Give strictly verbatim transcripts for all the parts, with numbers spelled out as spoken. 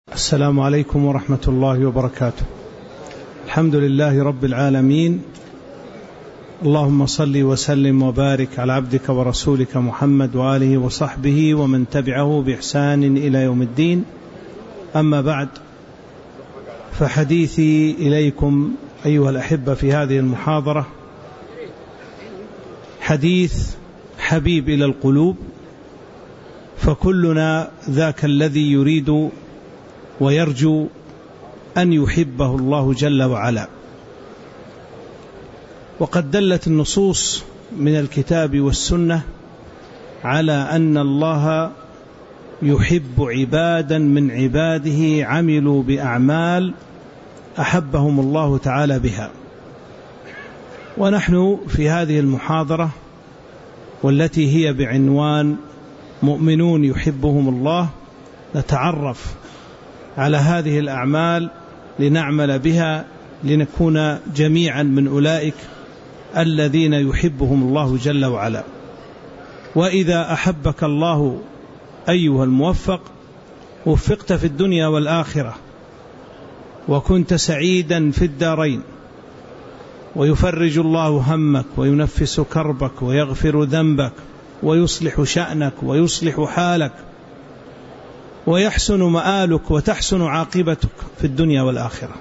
السلام عليكم ورحمة الله وبركاته. الحمد لله رب العالمين، اللهم صل وسلم وبارك على عبدك ورسولك محمد وآله وصحبه ومن تبعه بإحسان إلى يوم الدين. أما بعد، فحديثي إليكم أيها الأحبة في هذه المحاضرة حديث حبيب إلى القلوب، فكلنا ذاك الذي يريد ويرجو أن يحبه الله جل وعلا. وقد دلت النصوص من الكتاب والسنة على أن الله يحب عبادا من عباده عملوا بأعمال أحبهم الله تعالى بها. ونحن في هذه المحاضرة والتي هي بعنوان مؤمنون يحبهم الله نتعرف على هذه الأعمال لنعمل بها لنكون جميعا من أولئك الذين يحبهم الله جل وعلا. وإذا أحبك الله أيها الموفق وفقت في الدنيا والآخرة، وكنت سعيدا في الدارين، ويفرج الله همك وينفس كربك ويغفر ذنبك ويصلح شأنك ويصلح حالك ويحسن مآلك وتحسن عاقبتك في الدنيا والآخرة.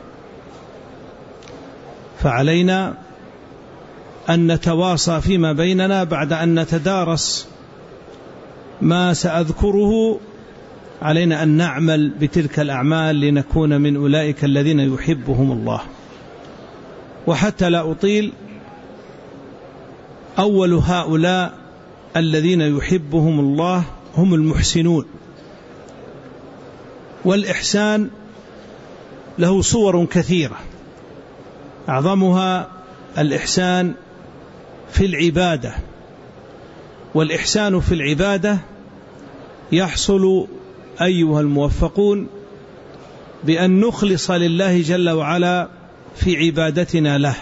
فعلينا أن نتواصى فيما بيننا بعد أن نتدارس ما سأذكره. علينا أن نعمل بتلك الأعمال لنكون من أولئك الذين يحبهم الله. وحتى لا أطيل، أول هؤلاء الذين يحبهم الله هم المحسنون. والإحسان له صور كثيرة، أعظمها الإحسان في العبادة. والإحسان في العبادة يحصل أيها الموفقون بأن نخلص لله جل وعلا في عبادتنا له،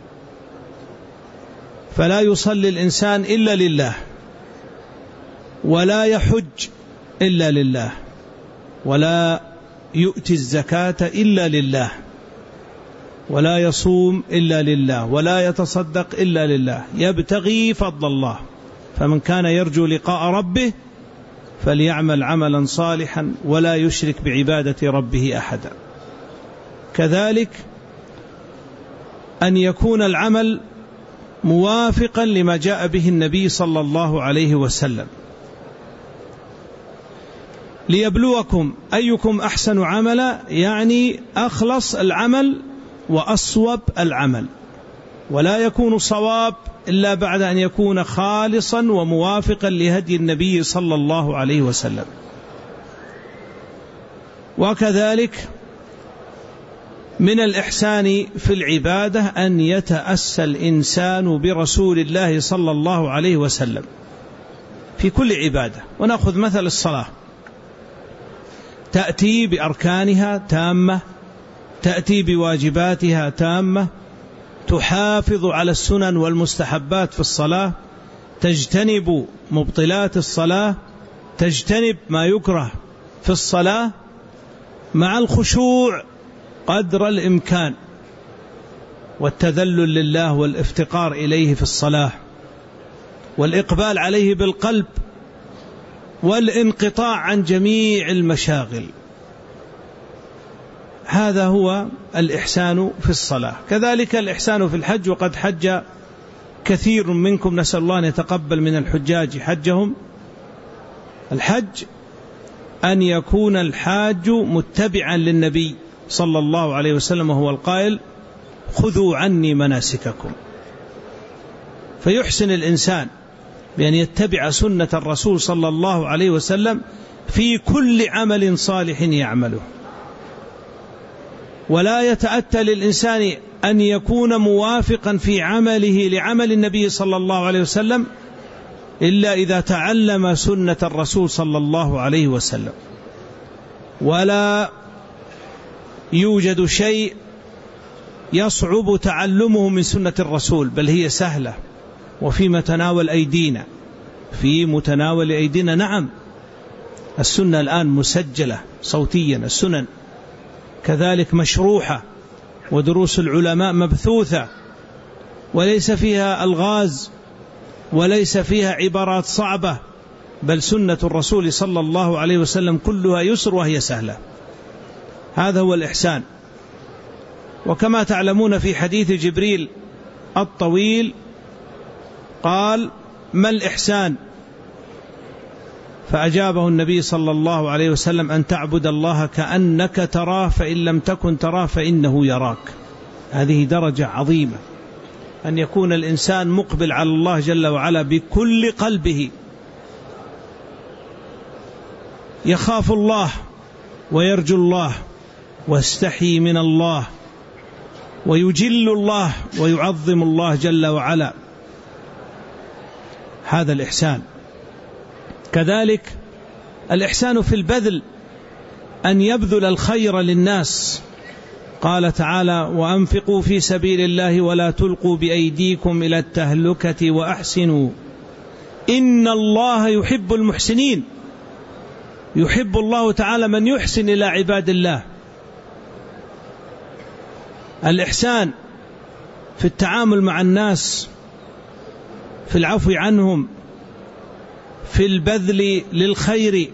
فلا يصلي الإنسان إلا لله، ولا يحج إلا لله، ولا يؤتي الزكاة إلا لله، ولا يصوم إلا لله، ولا يتصدق إلا لله، يبتغي فضل الله. فمن كان يرجو لقاء ربه فليعمل عملا صالحا ولا يشرك بعبادة ربه أحدا. كذلك أن يكون العمل موافقا لما جاء به النبي صلى الله عليه وسلم. ليبلوكم أيكم أحسن عملا، يعني أخلص العمل وأصوب العمل، ولا يكون صواب إلا بعد أن يكون خالصا وموافقا لهدي النبي صلى الله عليه وسلم. وكذلك من الإحسان في العبادة أن يتأسى الإنسان برسول الله صلى الله عليه وسلم في كل عبادة. ونأخذ مثل الصلاة، تأتي بأركانها تامة، تأتي بواجباتها تامة، تحافظ على السنن والمستحبات في الصلاة، تجتنب مبطلات الصلاة، تجتنب ما يكره في الصلاة، مع الخشوع قدر الإمكان والتذلل لله والافتقار إليه في الصلاة، والإقبال عليه بالقلب، والانقطاع عن جميع المشاغل. هذا هو الإحسان في الصلاة. كذلك الإحسان في الحج، وقد حج كثير منكم، نسأل الله أن يتقبل من الحجاج حجهم. الحج أن يكون الحاج متبعا للنبي صلى الله عليه وسلم، وهو القائل: خذوا عني مناسككم. فيحسن الإنسان بأن يتبع سنة الرسول صلى الله عليه وسلم في كل عمل صالح يعمله. ولا يتأتى للإنسان أن يكون موافقا في عمله لعمل النبي صلى الله عليه وسلم إلا إذا تعلم سنة الرسول صلى الله عليه وسلم. ولا يوجد شيء يصعب تعلمه من سنة الرسول، بل هي سهلة وفي متناول أيدينا، في متناول أيدينا. نعم، السنة الآن مسجلة صوتيا، السنن كذلك مشروحة، ودروس العلماء مبثوثة، وليس فيها ألغاز وليس فيها عبارات صعبة، بل سنة الرسول صلى الله عليه وسلم كلها يسر وهي سهلة. هذا هو الإحسان. وكما تعلمون في حديث جبريل الطويل قال: ما الإحسان؟ فأجابه النبي صلى الله عليه وسلم: أن تعبد الله كأنك تراه فإن لم تكن تراه فإنه يراك. هذه درجة عظيمة، أن يكون الإنسان مقبل على الله جل وعلا بكل قلبه، يخاف الله ويرجو الله واستحي من الله ويجل الله ويعظم الله جل وعلا. هذا الإحسان. كذلك الإحسان في البذل، أن يبذل الخير للناس. قال تعالى: وأنفقوا في سبيل الله ولا تلقوا بأيديكم إلى التهلكة وأحسنوا إن الله يحب المحسنين. يحب الله تعالى من يحسن إلى عباد الله. الإحسان في التعامل مع الناس، في العفو عنهم، في البذل للخير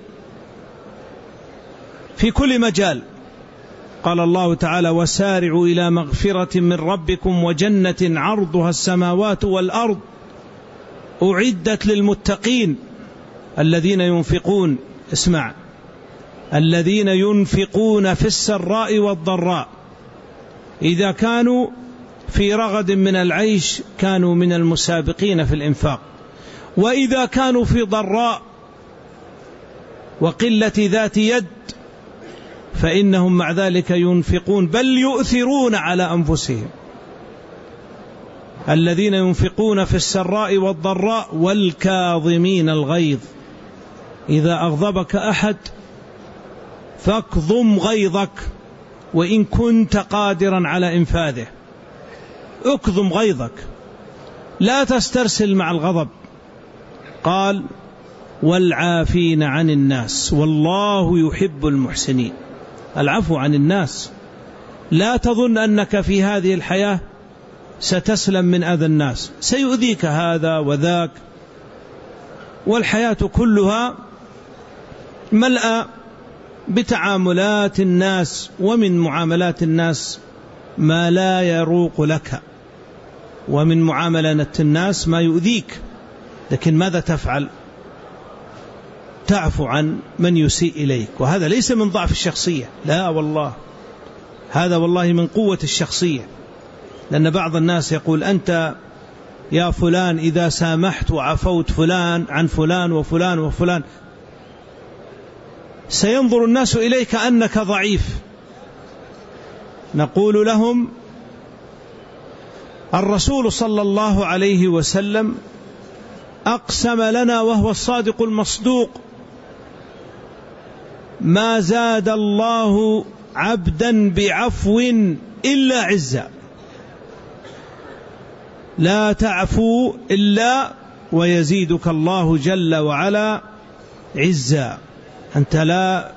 في كل مجال. قال الله تعالى: وسارعوا إلى مغفرة من ربكم وجنة عرضها السماوات والأرض أعدت للمتقين الذين ينفقون، اسمع، الذين ينفقون في السراء والضراء، إذا كانوا في رغد من العيش كانوا من المسابقين في الإنفاق، وإذا كانوا في ضراء وقلة ذات يد فإنهم مع ذلك ينفقون، بل يؤثرون على أنفسهم. الذين ينفقون في السراء والضراء والكاظمين الغيظ. إذا أغضبك أحد فاكظم غيظك وإن كنت قادرا على إنفاذه. اكظم غيظك، لا تسترسل مع الغضب. قال: والعافين عن الناس والله يحب المحسنين. العفو عن الناس. لا تظن أنك في هذه الحياة ستسلم من أذى الناس، سيؤذيك هذا وذاك، والحياة كلها ملأ بتعاملات الناس، ومن معاملات الناس ما لا يروق لك، ومن معاملة الناس ما يؤذيك. لكن ماذا تفعل؟ تعفو عن من يسيء إليك، وهذا ليس من ضعف الشخصية، لا والله، هذا والله من قوة الشخصية. لأن بعض الناس يقول: أنت يا فلان إذا سامحت وعفوت فلان عن فلان وفلان وفلان سينظر الناس إليك أنك ضعيف. نقول لهم: الرسول صلى الله عليه وسلم أقسم لنا وهو الصادق المصدوق: ما زاد الله عبدا بعفو إلا عزا. لا تعفو إلا ويزيدك الله جل وعلا عزا. أنت لا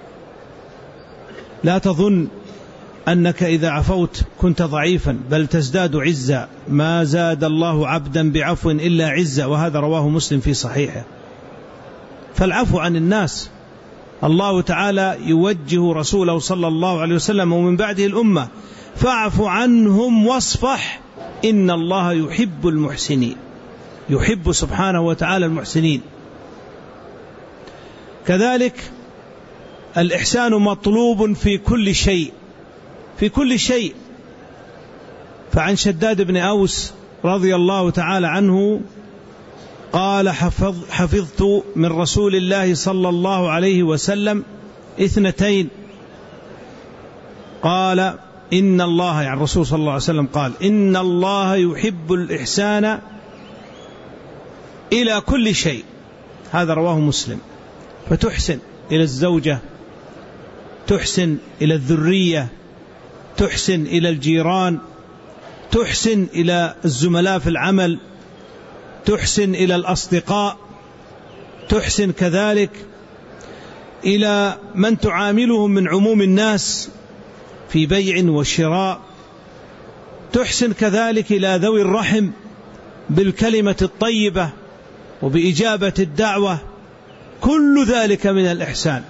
لا تظن أنك إذا عفوت كنت ضعيفا، بل تزداد عزا. ما زاد الله عبدا بعفو إلا عزا، وهذا رواه مسلم في صحيحه. فالعفو عن الناس، الله تعالى يوجه رسوله صلى الله عليه وسلم ومن بعده الأمة: فاعف عنهم واصفح إن الله يحب المحسنين. يحب سبحانه وتعالى المحسنين. كذلك الإحسان مطلوب في كل شيء، في كل شيء. فعن شداد بن أوس رضي الله تعالى عنه قال: حفظ حفظت من رسول الله صلى الله عليه وسلم اثنتين. قال: إن الله، يعني الرسول صلى الله عليه وسلم قال: إن الله يحب الإحسان إلى كل شيء. هذا رواه مسلم. فتحسن إلى الزوجة، تحسن إلى الذرية، تحسن إلى الجيران، تحسن إلى الزملاء في العمل، تحسن إلى الأصدقاء، تحسن كذلك إلى من تعاملهم من عموم الناس في بيع وشراء، تحسن كذلك إلى ذوي الرحم بالكلمة الطيبة وبإجابة الدعوة، كل ذلك من الإحسان.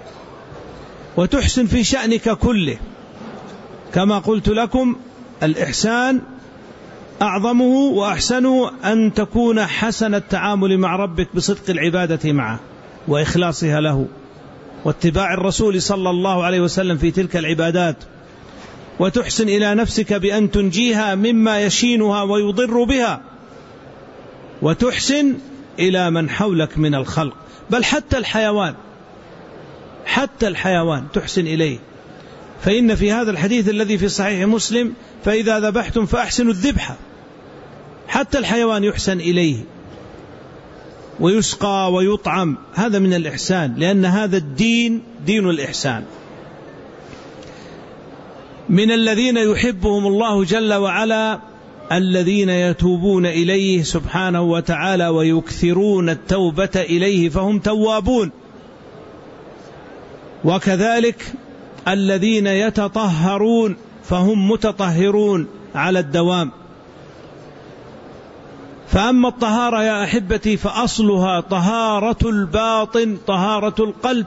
وتحسن في شأنك كله، كما قلت لكم الإحسان أعظمه وأحسنه أن تكون حسن التعامل مع ربك بصدق العبادة معه وإخلاصها له واتباع الرسول صلى الله عليه وسلم في تلك العبادات. وتحسن إلى نفسك بأن تنجيها مما يشينها ويضر بها، وتحسن إلى من حولك من الخلق، بل حتى الحيوان، حتى الحيوان تحسن إليه. فإن في هذا الحديث الذي في صحيح مسلم فإذا ذبحتم فأحسنوا الذبحة، حتى الحيوان يحسن إليه ويسقى ويطعم، هذا من الإحسان، لأن هذا الدين دين الإحسان. من الذين يحبهم الله جل وعلا الذين يتوبون إليه سبحانه وتعالى ويكثرون التوبة إليه فهم توابون. وكذلك الذين يتطهرون فهم متطهرون على الدوام. فأما الطهارة يا أحبتي فأصلها طهارة الباطن، طهارة القلب،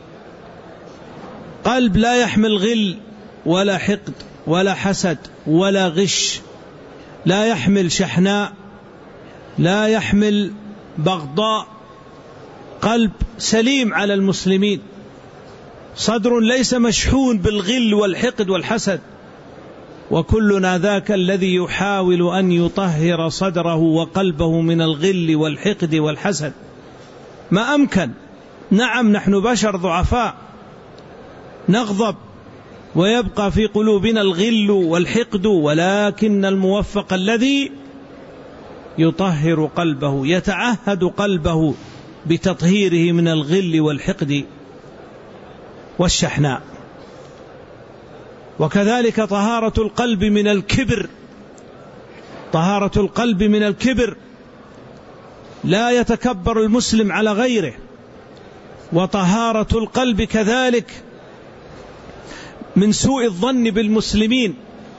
قلب لا يحمل غل ولا حقد ولا حسد ولا غش، لا يحمل شحناء، لا يحمل بغضاء، قلب سليم على المسلمين، صدر ليس مشحون بالغل والحقد والحسد. وكلنا ذاك الذي يحاول أن يطهر صدره وقلبه من الغل والحقد والحسد ما أمكن. نعم نحن بشر ضعفاء نغضب ويبقى في قلوبنا الغل والحقد، ولكن الموفق الذي يطهر قلبه، يتعهد قلبه بتطهيره من الغل والحقد والشحناء. وكذلك طهارة القلب من الكبر، طهارة القلب من الكبر، لا يتكبر المسلم على غيره. وطهارة القلب كذلك من سوء الظن بالمسلمين.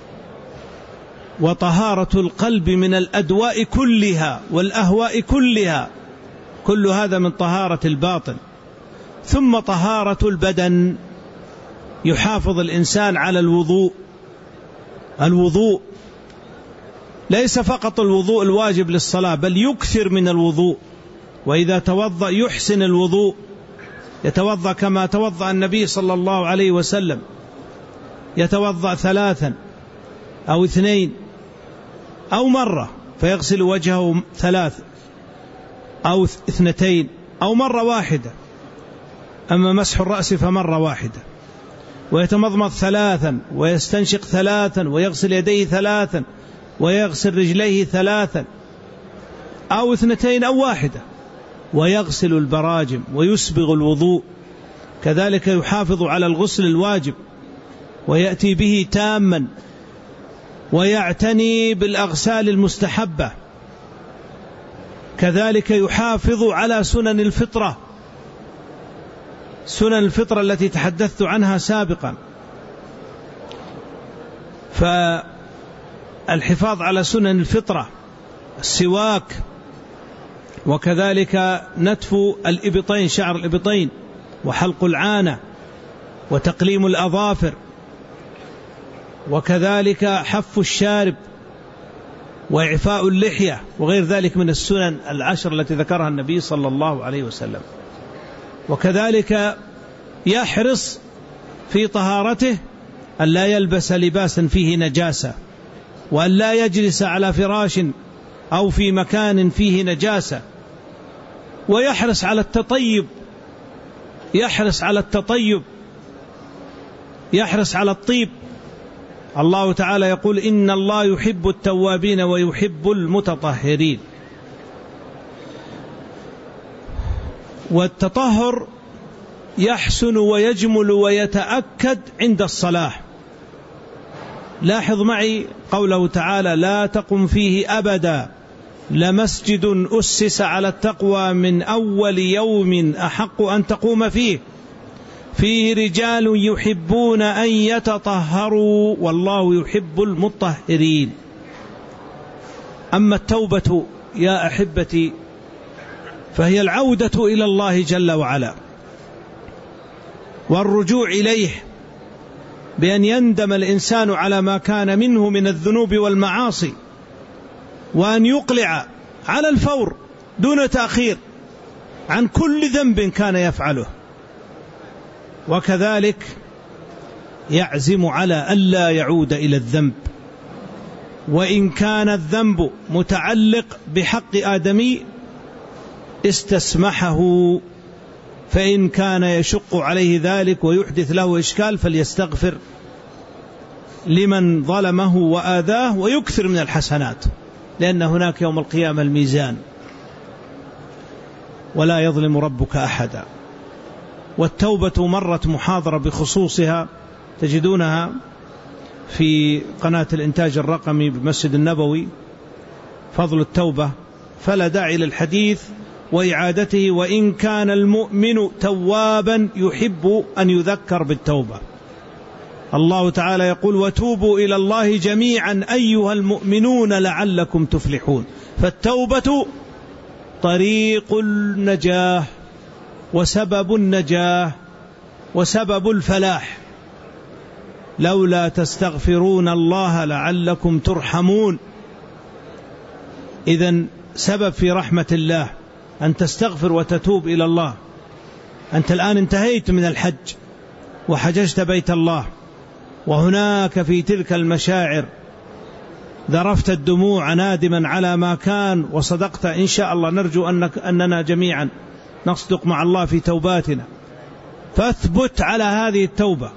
وطهارة القلب من الأدواء كلها والأهواء كلها، كل هذا من طهارة الباطن. ثم طهارة البدن، يحافظ الإنسان على الوضوء. الوضوء ليس فقط الوضوء الواجب للصلاة، بل يكثر من الوضوء. وإذا توضأ يحسن الوضوء، يتوضأ كما توضأ النبي صلى الله عليه وسلم، يتوضأ ثلاثا أو اثنين أو مرة، فيغسل وجهه ثلاث أو اثنتين أو مرة واحدة. أما مسح الرأس فمرة واحدة. ويتمضمض ثلاثا ويستنشق ثلاثا ويغسل يديه ثلاثا ويغسل رجليه ثلاثا أو اثنتين أو واحدة، ويغسل البراجم ويسبغ الوضوء. كذلك يحافظ على الغسل الواجب ويأتي به تاما، ويعتني بالأغسال المستحبة. كذلك يحافظ على سنن الفطرة، سنن الفطرة التي تحدثت عنها سابقا. فالحفاظ على سنن الفطرة السواك، وكذلك نتف الإبطين، شعر الإبطين، وحلق العانة، وتقليم الأظافر، وكذلك حف الشارب، وإعفاء اللحية، وغير ذلك من السنن العشر التي ذكرها النبي صلى الله عليه وسلم. وكذلك يحرص في طهارته أن لا يلبس لباسا فيه نجاسة، وأن لا يجلس على فراش أو في مكان فيه نجاسة، ويحرص على التطيب، يحرص على التطيب، يحرص على الطيب. الله تعالى يقول إن الله يحب التوابين ويحب المتطهرين. والتطهر يحسن ويجمل ويتأكد عند الصلاة. لاحظ معي قوله تعالى لا تقم فيه أبدا لمسجد أسس على التقوى من أول يوم أحق أن تقوم فيه. فيه رجال يحبون أن يتطهروا والله يحب المطهرين. أما التوبة يا أحبتي فهي العودة إلى الله جل وعلا والرجوع إليه، بأن يندم الإنسان على ما كان منه من الذنوب والمعاصي، وأن يقلع على الفور دون تأخير عن كل ذنب كان يفعله، وكذلك يعزم على ألا يعود إلى الذنب، وإن كان الذنب متعلق بحق آدمي استسمحه، فإن كان يشق عليه ذلك ويحدث له إشكال فليستغفر لمن ظلمه وآذاه ويكثر من الحسنات، لأن هناك يوم القيامة الميزان ولا يظلم ربك أحدا. والتوبة مرت محاضرة بخصوصها تجدونها في قناة الإنتاج الرقمي بمسجد النبوي، فضل التوبة، فلا داعي للحديث وإعادته، وإن كان المؤمن توابا يحب أن يذكر بالتوبة. الله تعالى يقول وتوبوا إلى الله جميعا أيها المؤمنون لعلكم تفلحون. فالتوبة طريق النجاة وسبب النجاة وسبب الفلاح. لولا تستغفرون الله لعلكم ترحمون. إذن سبب في رحمة الله أن تستغفر وتتوب إلى الله. أنت الآن انتهيت من الحج وحججت بيت الله، وهناك في تلك المشاعر ذرفت الدموع نادما على ما كان وصدقت. إن شاء الله نرجو أنك أننا جميعا نصدق مع الله في توباتنا، فاثبت على هذه التوبة،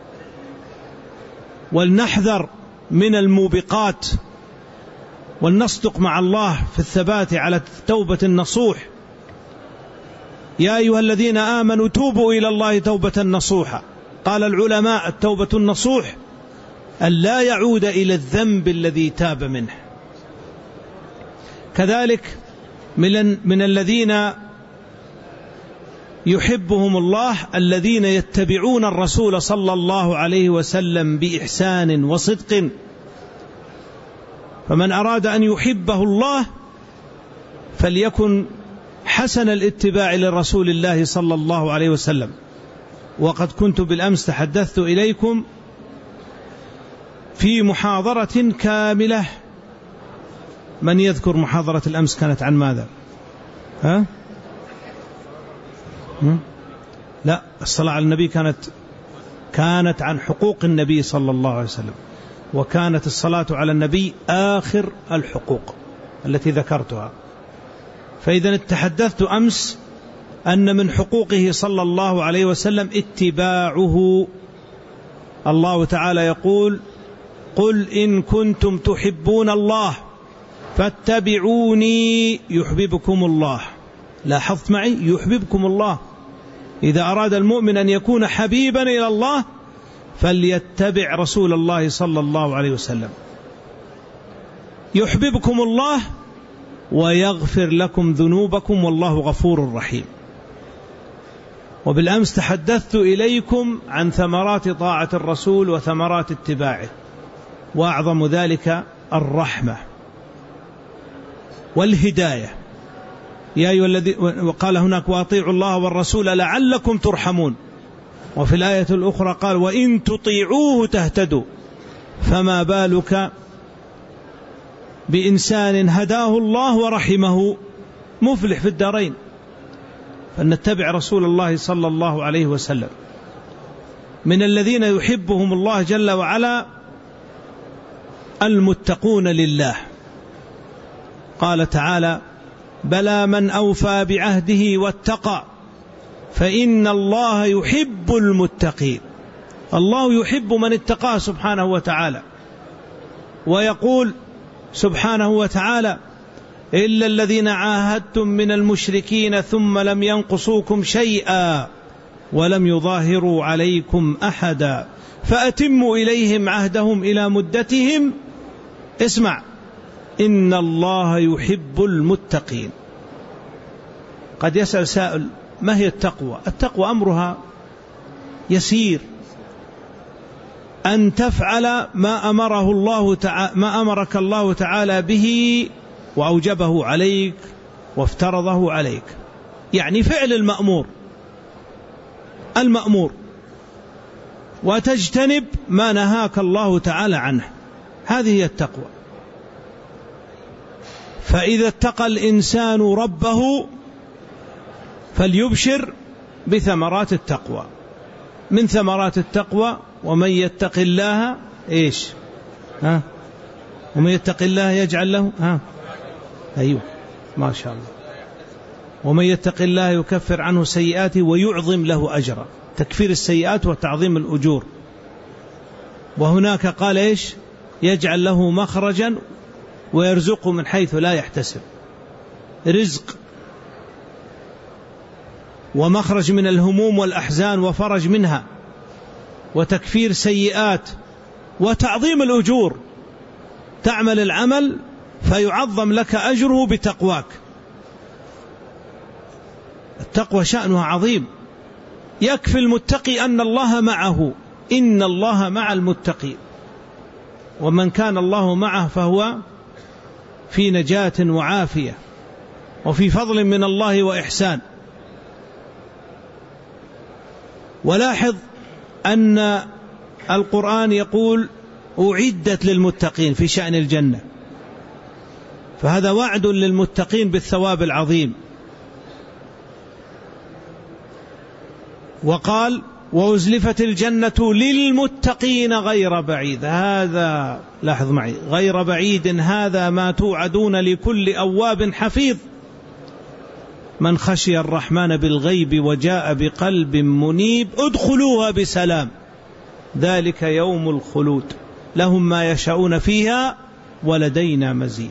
ولنحذر من الموبقات، ولنصدق مع الله في الثبات على التوبة النصوح. يا أيها الذين آمنوا توبوا إلى الله توبة نصوحا. قال العلماء التوبة النصوح أن لا يعود إلى الذنب الذي تاب منه. كذلك من, من الذين يحبهم الله الذين يتبعون الرسول صلى الله عليه وسلم بإحسان وصدق. فمن أراد أن يحبه الله فليكن حسن الاتباع لرسول الله صلى الله عليه وسلم. وقد كنت بالأمس تحدثت إليكم في محاضرة كاملة. من يذكر محاضرة الأمس كانت عن ماذا؟ ها؟ لا، الصلاة على النبي كانت كانت عن حقوق النبي صلى الله عليه وسلم، وكانت الصلاة على النبي آخر الحقوق التي ذكرتها. فإذا تحدثت أمس أن من حقوقه صلى الله عليه وسلم اتباعه. الله تعالى يقول قل إن كنتم تحبون الله فاتبعوني يحببكم الله. لاحظت معي يحببكم الله. إذا أراد المؤمن أن يكون حبيبا إلى الله فليتبع رسول الله صلى الله عليه وسلم. يحببكم الله ويغفر لكم ذنوبكم والله غفور رحيم. وبالأمس تحدثت إليكم عن ثمرات طاعة الرسول وثمرات اتباعه، وأعظم ذلك الرحمة والهداية. يا أيها الذين، وقال هناك وأطيعوا الله والرسول لعلكم ترحمون. وفي الآية الأخرى قال وإن تطيعوه تهتدوا. فما بالك بإنسان هداه الله ورحمه مفلح في الدارين. فنتبع رسول الله صلى الله عليه وسلم. من الذين يحبهم الله جل وعلا المتقون لله. قال تعالى بلى من أوفى بعهده واتقى فإن الله يحب المتقين. الله يحب من اتقاه سبحانه وتعالى. ويقول سبحانه وتعالى إلا الذين عاهدتم من المشركين ثم لم ينقصوكم شيئا ولم يظاهروا عليكم أحدا فأتموا إليهم عهدهم إلى مدتهم. اسمع إن الله يحب المتقين. قد يسأل سائل ما هي التقوى؟ التقوى أمرها يسير أن تفعل ما أمره الله تعالى ما أمرك الله تعالى به وأوجبه عليك وافترضه عليك، يعني فعل المأمور المأمور وتجتنب ما نهاك الله تعالى عنه، هذه هي التقوى. فإذا اتقى الإنسان ربه فليبشر بثمرات التقوى. من ثمرات التقوى ومن يتق الله إيش ها ومن يتق الله يجعل له ها أيوه ما شاء الله ومن يتق الله يكفر عنه سيئاته ويعظم له أجرا، تكفير السيئات وتعظيم الأجور. وهناك قال إيش يجعل له مخرجا ويرزقه من حيث لا يحتسب، رزق ومخرج من الهموم والأحزان وفرج منها وتكفير سيئات وتعظيم الأجور، تعمل العمل فيعظم لك أجره بتقواك. التقوى شأنها عظيم. يكفي المتقي أن الله معه، إن الله مع المتقين، ومن كان الله معه فهو في نجاة وعافية وفي فضل من الله وإحسان. ولاحظ أن القرآن يقول أعدت للمتقين في شأن الجنة، فهذا وعد للمتقين بالثواب العظيم. وقال وأزلفت الجنة للمتقين غير بعيد، هذا لاحظ معي غير بعيد، هذا ما توعدون لكل أواب حفيظ من خشي الرحمن بالغيب وجاء بقلب منيب ادخلوها بسلام ذلك يوم الخلود لهم ما يشاءون فيها ولدينا مزيد.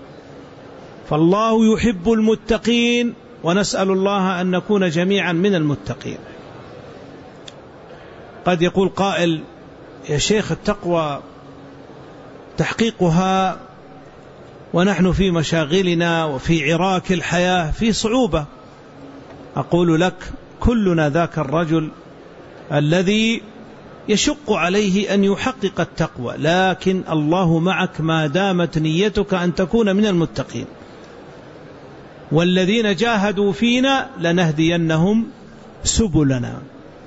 فالله يحب المتقين، ونسأل الله أن نكون جميعا من المتقين. قد يقول قائل يا شيخ التقوى تحقيقها ونحن في مشاغلنا وفي عراك الحياة في صعوبة. أقول لك كلنا ذاك الرجل الذي يشق عليه أن يحقق التقوى، لكن الله معك ما دامت نيتك أن تكون من المتقين. والذين جاهدوا فينا لنهدينهم سبلنا.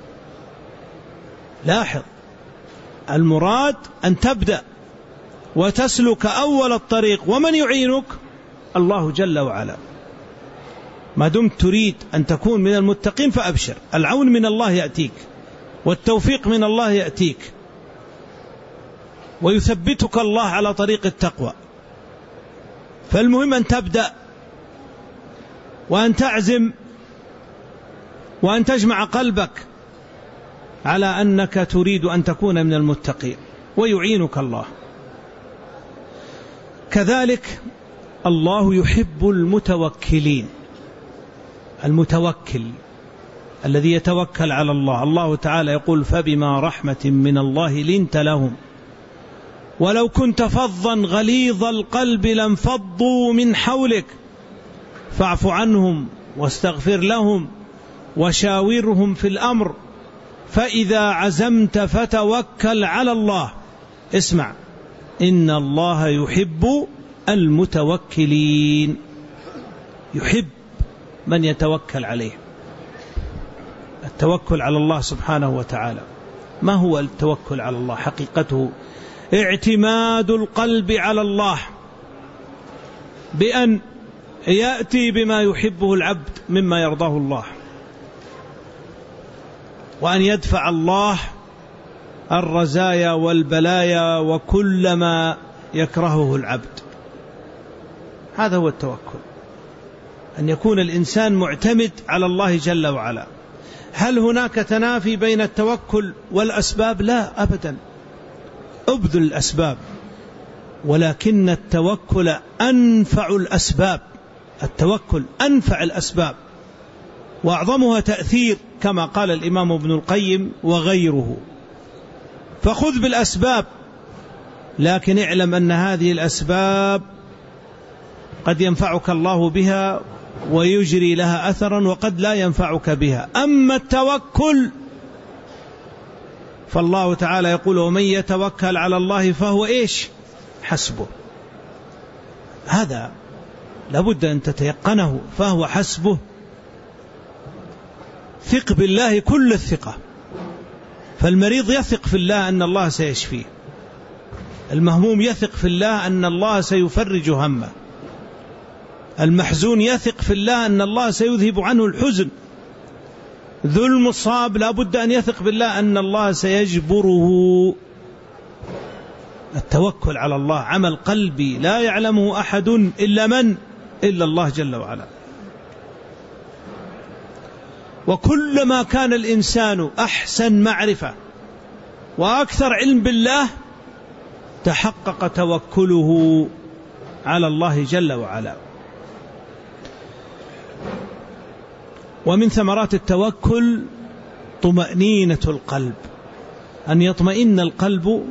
لاحظ المراد أن تبدأ وتسلك أول الطريق، ومن يعينك الله جل وعلا. ما دمت تريد أن تكون من المتقين فأبشر، العون من الله يأتيك والتوفيق من الله يأتيك ويثبتك الله على طريق التقوى. فالمهم أن تبدأ وأن تعزم وأن تجمع قلبك على أنك تريد أن تكون من المتقين ويعينك الله. كذلك الله يحب المتوكلين، المتوكل الذي يتوكل على الله. الله تعالى يقول فبما رحمة من الله لنت لهم ولو كنت فظا غليظ القلب لانفضوا من حولك فاعف عنهم واستغفر لهم وشاورهم في الأمر فإذا عزمت فتوكل على الله. اسمع، إن الله يحب المتوكلين، يحب من يتوكل عليه. التوكل على الله سبحانه وتعالى، ما هو التوكل على الله؟ حقيقته اعتماد القلب على الله بأن يأتي بما يحبه العبد مما يرضاه الله، وأن يدفع الله الرزايا والبلايا وكل ما يكرهه العبد. هذا هو التوكل، أن يكون الإنسان معتمد على الله جل وعلا. هل هناك تنافي بين التوكل والأسباب؟ لا أبدا، ابذل الأسباب، ولكن التوكل أنفع الأسباب. التوكل أنفع الأسباب وأعظمها تأثير كما قال الإمام ابن القيم وغيره. فخذ بالأسباب، لكن اعلم أن هذه الأسباب قد ينفعك الله بها ويجري لها أثرا، وقد لا ينفعك بها. أما التوكل فالله تعالى يقول ومن يتوكل على الله فهو إيش حسبه. هذا لابد أن تتيقنه، فهو حسبه. ثق بالله كل الثقة، فالمريض يثق في الله أن الله سيشفيه، المهموم يثق في الله أن الله سيفرج همه، المحزون يثق في الله أن الله سيذهب عنه الحزن، ذو المصاب لا بد أن يثق بالله أن الله سيجبره. التوكل على الله عمل قلبي لا يعلمه أحد إلا من إلا الله جل وعلا. وكلما كان الإنسان أحسن معرفة وأكثر علم بالله تحقق توكله على الله جل وعلا. ومن ثمرات التوكل طمأنينة القلب، أن يطمئن القلب،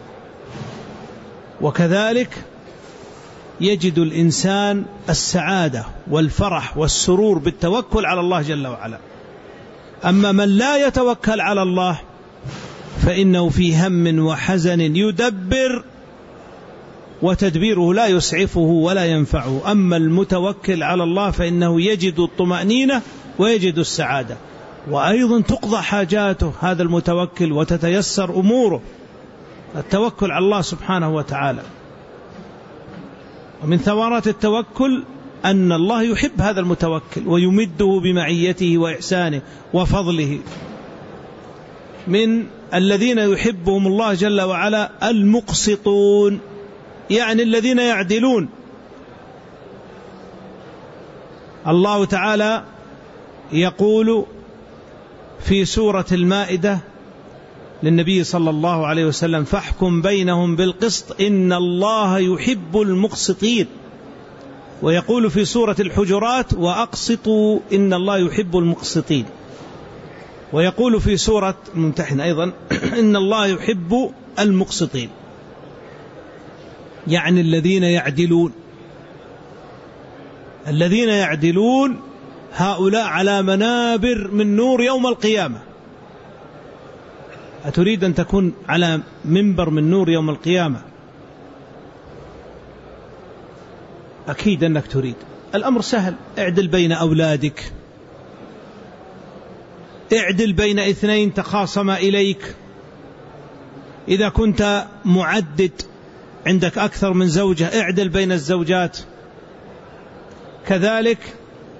وكذلك يجد الإنسان السعادة والفرح والسرور بالتوكل على الله جل وعلا. أما من لا يتوكل على الله فإنه في هم وحزن يدبر، وتدبيره لا يسعفه ولا ينفعه. أما المتوكل على الله فإنه يجد الطمأنينة ويجد السعادة، وأيضا تقضى حاجاته هذا المتوكل وتتيسر أموره. التوكل على الله سبحانه وتعالى. ومن ثمرات التوكل أن الله يحب هذا المتوكل ويمده بمعيته وإحسانه وفضله. من الذين يحبهم الله جل وعلا المقسطون، يعني الذين يعدلون. الله تعالى يقول في سورة المائدة للنبي صلى الله عليه وسلم فاحكم بينهم بالقسط إن الله يحب المقسطين. ويقول في سورة الحجرات وأقسطوا إن الله يحب المقسطين. ويقول في سورة الممتحنة أيضا إن الله يحب المقسطين، يعني الذين يعدلون. الذين يعدلون هؤلاء على منابر من نور يوم القيامة. أتريد أن تكون على منبر من نور يوم القيامة؟ أكيد أنك تريد. الأمر سهل، اعدل بين أولادك، اعدل بين اثنين تخاصما إليك. إذا كنت معدد عندك أكثر من زوجة اعدل بين الزوجات. كذلك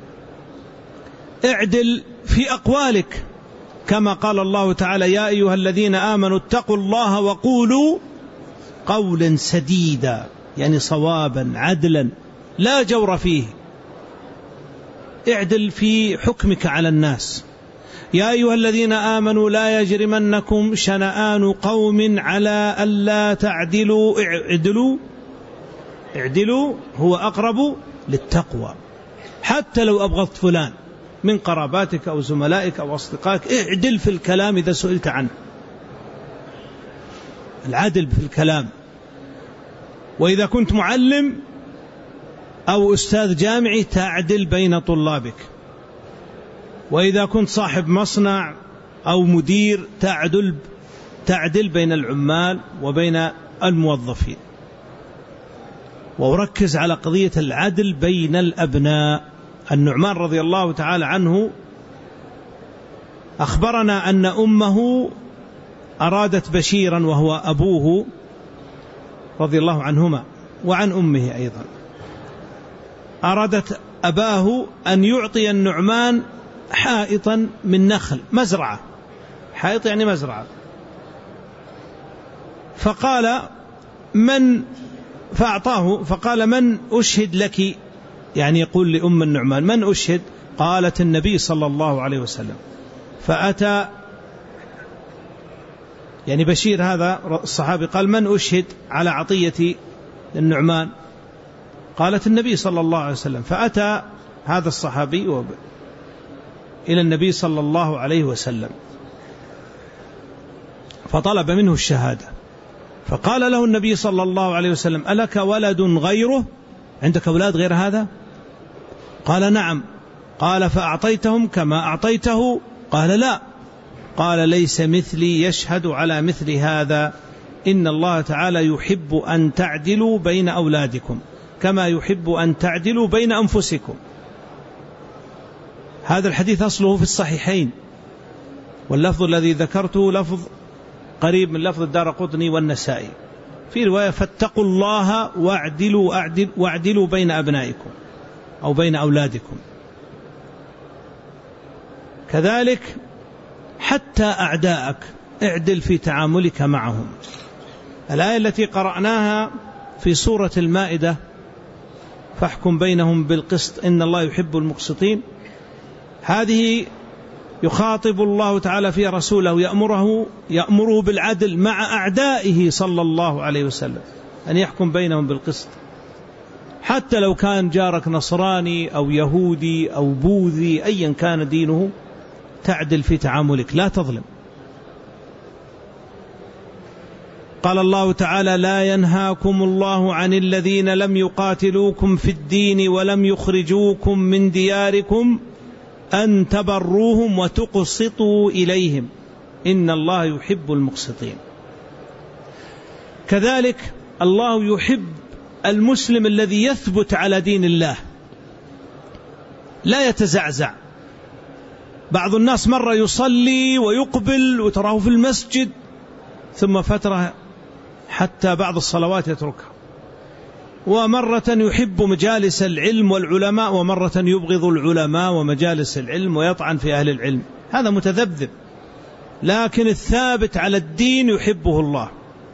اعدل في أقوالك، كما قال الله تعالى يا أيها الذين آمنوا اتقوا الله وقولوا قولا سديدا، يعني صوابا عدلا لا جور فيه. اعدل في حكمك على الناس. يا أيها الذين آمنوا لا يجرمنكم شنآن قوم على ألا تعدلوا اعدلوا اعدلوا هو أقرب للتقوى. حتى لو أبغضت فلان من قراباتك أو زملائك أو أصدقائك اعدل في الكلام إذا سئلت عنه. العدل في الكلام. وإذا كنت معلم أو أستاذ جامعي تعدل بين طلابك. وإذا كنت صاحب مصنع أو مدير تعدل تعدل بين العمال وبين الموظفين. وركز على قضية العدل بين الأبناء. النعمان رضي الله تعالى عنه أخبرنا أن أمه أرادت بشيرا وهو أبوه رضي الله عنهما وعن أمه أيضا، أرادت أباه أن يعطي النعمان حائطا من نخل، مزرعة، حائط يعني مزرعة. فقال من فأعطاه، فقال من أشهد لك، يعني يقول لأم النعمان من أشهد؟ قالت النبي صلى الله عليه وسلم. فأتى يعني بشير هذا الصحابي قال من أشهد على عطية النعمان؟ قالت النبي صلى الله عليه وسلم. فأتى هذا الصحابي إلى النبي صلى الله عليه وسلم فطلب منه الشهادة. فقال له النبي صلى الله عليه وسلم ألك ولد غيره؟ عندك أولاد غير هذا؟ قال نعم. قال فأعطيتهم كما أعطيته؟ قال لا. قال ليس مثلي يشهد على مثل هذا، إن الله تعالى يحب أن تعدلوا بين أولادكم كما يحب أن تعدلوا بين أنفسكم. هذا الحديث أصله في الصحيحين، واللفظ الذي ذكرته لفظ قريب من لفظ الدارقطني والنسائي، في رواية فاتقوا الله واعدلوا, أعدل واعدلوا بين أبنائكم أو بين أولادكم. كذلك حتى أعداءك اعدل في تعاملك معهم. الآية التي قرأناها في سورة المائدة فاحكم بينهم بالقسط إن الله يحب المقسطين، هذه يخاطب الله تعالى فيها رسوله يأمره, يأمره بالعدل مع أعدائه صلى الله عليه وسلم، أن يحكم بينهم بالقسط، حتى لو كان جارك نصراني أو يهودي أو بوذي أيا كان دينه، تعدل في تعاملك لا تظلم. قال الله تعالى لا ينهاكم الله عن الذين لم يقاتلوكم في الدين ولم يخرجوكم من دياركم أن تبروهم وتقسطوا إليهم إن الله يحب المقسطين. كذلك الله يحب المسلم الذي يثبت على دين الله لا يتزعزع. بعض الناس مرة يصلي ويقبل وتراه في المسجد، ثم فترة حتى بعض الصلوات يتركها، ومرة يحب مجالس العلم والعلماء، ومرة يبغض العلماء ومجالس العلم ويطعن في أهل العلم. هذا متذبذب. لكن الثابت على الدين يحبه الله.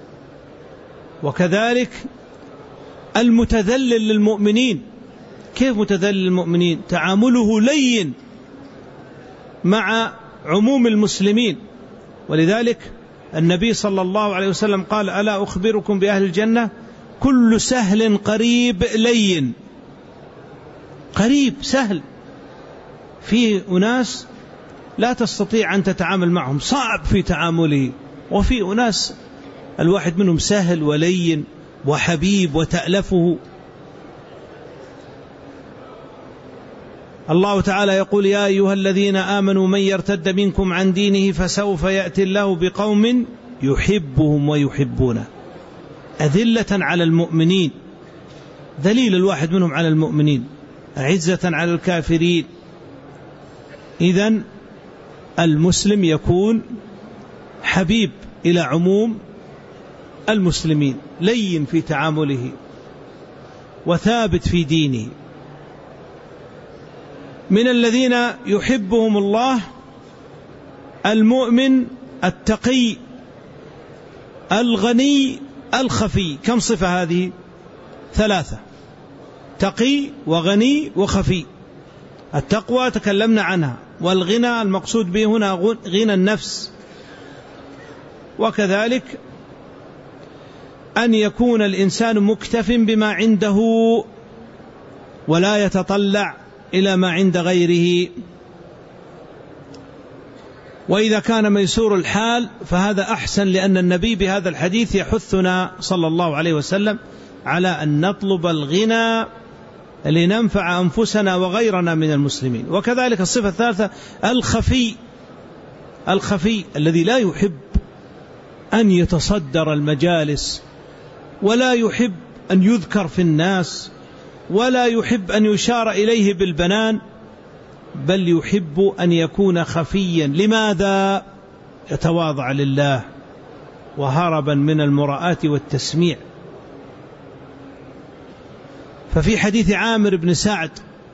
وكذلك المتذلل للمؤمنين، كيف متذلل للمؤمنين؟ تعامله لين مع عموم المسلمين. ولذلك النبي صلى الله عليه وسلم قال ألا أخبركم بأهل الجنة كل سهل قريب لين. قريب سهل، في أناس لا تستطيع أن تتعامل معهم، صعب في تعامله، وفي أناس الواحد منهم سهل ولين وحبيب وتألفه. الله تعالى يقول يا أيها الذين آمنوا من يرتد منكم عن دينه فسوف يأتي الله بقوم يحبهم ويحبونه أذلة على المؤمنين، ذليل الواحد منهم على المؤمنين، أعزة على الكافرين. إذن المسلم يكون حبيب إلى عموم المسلمين، لين في تعامله وثابت في دينه. من الذين يحبهم الله المؤمن التقي الغني الخفي. كم صفة هذه؟ ثلاثة: تقي وغني وخفي. التقوى تكلمنا عنها، والغنى المقصود به هنا غنى النفس. وكذلك أن يكون الإنسان مكتف بما عنده ولا يتطلع إلى ما عند غيره. وإذا كان ميسور الحال فهذا أحسن، لأن النبي بهذا الحديث يحثنا صلى الله عليه وسلم على أن نطلب الغنى لننفع أنفسنا وغيرنا من المسلمين. وكذلك الصفة الثالثة الخفي، الخفي الذي لا يحب أن يتصدر المجالس، ولا يحب أن يذكر في الناس، ولا يحب أن يشار إليه بالبنان، بل يحب أن يكون خفيا. لماذا؟ يتواضع لله وهربا من المراءة والتسميع. ففي حديث عامر بن سعد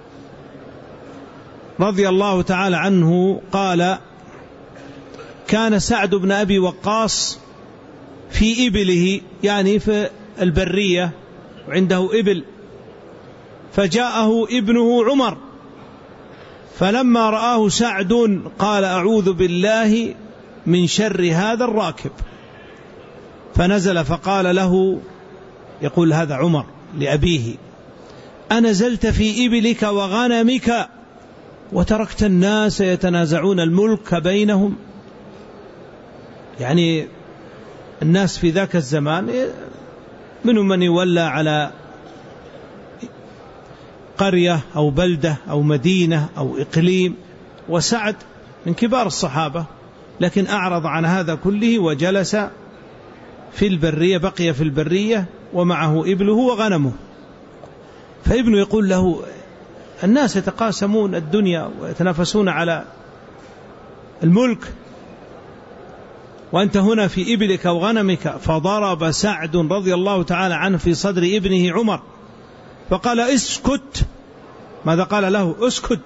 رضي الله تعالى عنه قال كان سعد بن أبي وقاص في إبله، يعني في البرية وعنده إبل، فجاءه ابنه عمر، فلما رآه سعد قال أعوذ بالله من شر هذا الراكب، فنزل فقال له، يقول هذا عمر لأبيه، أنزلت في إبلك وغنمك وتركت الناس يتنازعون الملك بينهم؟ يعني الناس في ذاك الزمان منهم من يولى على قرية أو بلدة أو مدينة أو إقليم، وسعد من كبار الصحابة لكن أعرض عن هذا كله وجلس في البرية، بقي في البرية ومعه إبله وغنمه. فابنه يقول له: الناس يتقاسمون الدنيا ويتنافسون على الملك وأنت هنا في إبلك وغنمك. فضرب سعد رضي الله تعالى عنه في صدر ابنه عمر فقال: اسكت. ماذا قال له؟ اسكت.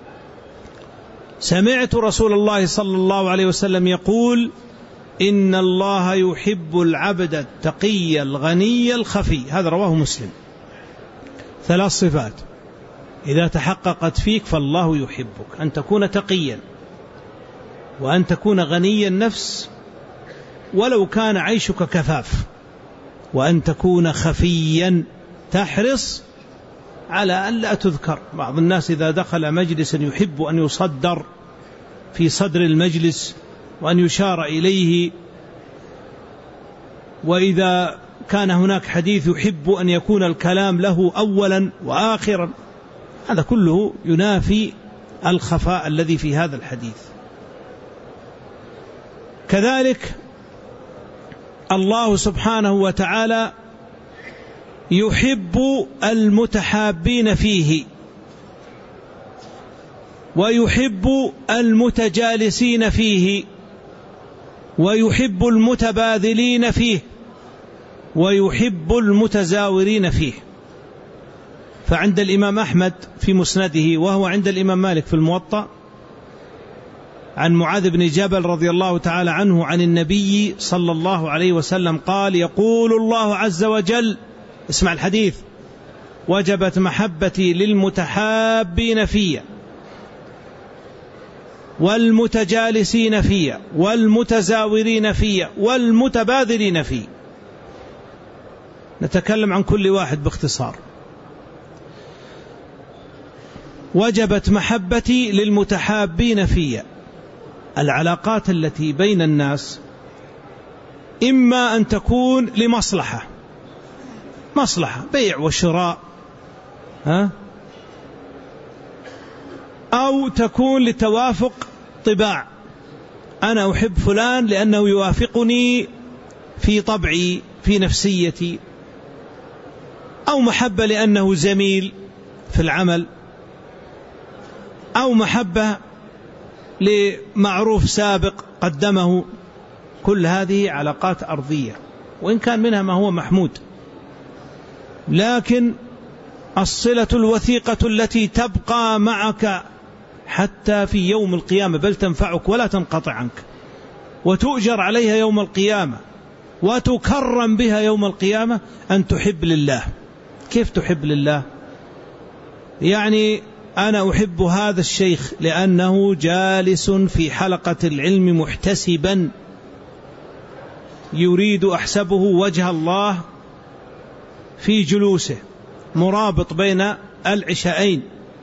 سمعت رسول الله صلى الله عليه وسلم يقول: إن الله يحب العبد التقي الغني الخفي. هذا رواه مسلم. ثلاث صفات إذا تحققت فيك فالله يحبك: أن تكون تقيا، وأن تكون غني النفس ولو كان عيشك كفاف، وأن تكون خفيا تحرص على أن لا تذكر. بعض الناس إذا دخل مجلسا يحب أن يصدر في صدر المجلس وأن يشار إليه، وإذا كان هناك حديث يحب أن يكون الكلام له أولا وآخرا. هذا كله ينافي الخفاء الذي في هذا الحديث. كذلك الله سبحانه وتعالى يحب المتحابين فيه، ويحب المتجالسين فيه، ويحب المتباذلين فيه، ويحب المتزاورين فيه. فعند الإمام أحمد في مسنده، وهو عند الإمام مالك في الموطأ، عن معاذ بن جبل رضي الله تعالى عنه عن النبي صلى الله عليه وسلم قال: يقول الله عز وجل، اسمع الحديث: وجبت محبتي للمتحابين في، والمتجالسين في، والمتزاورين في، والمتباذلين في. نتكلم عن كل واحد باختصار. وجبت محبتي للمتحابين في، العلاقات التي بين الناس إما أن تكون لمصلحة، مصلحة بيع وشراء، ها؟ أو تكون لتوافق طباع، أنا أحب فلان لأنه يوافقني في طبعي في نفسيتي، أو محبة لأنه زميل في العمل، أو محبة لمعروف سابق قدمه. كل هذه علاقات أرضية، وإن كان منها ما هو محمود، لكن الصلة الوثيقة التي تبقى معك حتى في يوم القيامة، بل تنفعك ولا تنقطع عنك، وتؤجر عليها يوم القيامة، وتكرم بها يوم القيامة، أن تحب لله. كيف تحب لله؟ يعني أنا أحب هذا الشيخ لأنه جالس في حلقة العلم محتسبا يريد، أحسبه وجه الله في جلوسه، مرابط بين العشاءين.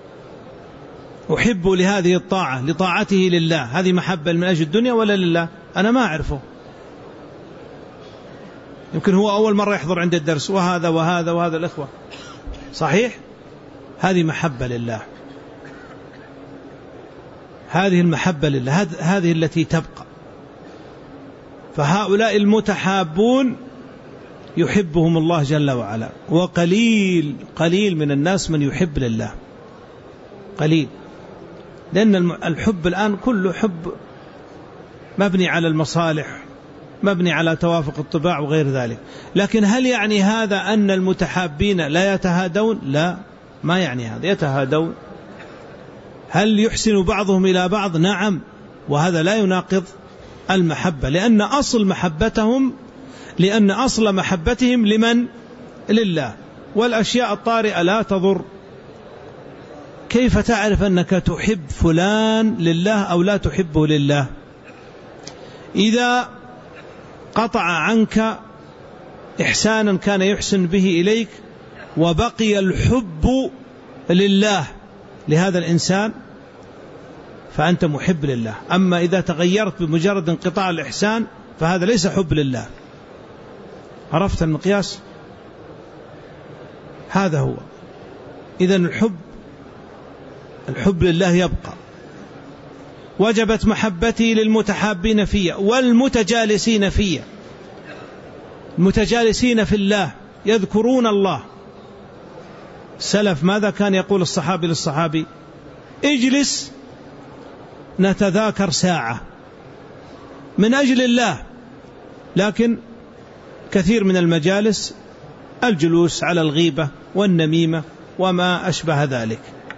أحب لهذه الطاعة، لطاعته لله. هذه محبة من أجل الدنيا ولا لله؟ أنا ما أعرفه، يمكن هو أول مرة يحضر عند الدرس، وهذا وهذا وهذا الأخوة، صحيح؟ هذه محبة لله، هذه المحبة لله، هذه التي تبقى. فهؤلاء المتحابون يحبهم الله جل وعلا، وقليل قليل من الناس من يحب لله، قليل. لأن الحب الآن كله حب مبني على المصالح، مبني على توافق الطباع وغير ذلك. لكن هل يعني هذا أن المتحابين لا يتهادون؟ لا، ما يعني هذا، يتهادون. هل يحسن بعضهم إلى بعض؟ نعم، وهذا لا يناقض المحبة، لأن أصل محبتهم لأن أصل محبتهم لمن؟ لله. والأشياء الطارئة لا تضر. كيف تعرف أنك تحب فلان لله أو لا تحبه لله؟ إذا قطع عنك إحسانا كان يحسن به إليك وبقي الحب لله لهذا الإنسان فأنت محب لله. أما إذا تغيرت بمجرد انقطاع الإحسان فهذا ليس حب لله. عرفت المقياس؟ هذا هو. إذن الحب الحب لله يبقى، وجبت محبتي للمتحابين فيا والمتجالسين فيا. المتجالسين في الله يذكرون الله. السلف ماذا كان يقول الصحابي للصحابي؟ اجلس نتذاكر ساعة من أجل الله. لكن كثير من المجالس الجلوس على الغيبة والنميمة وما أشبه ذلك.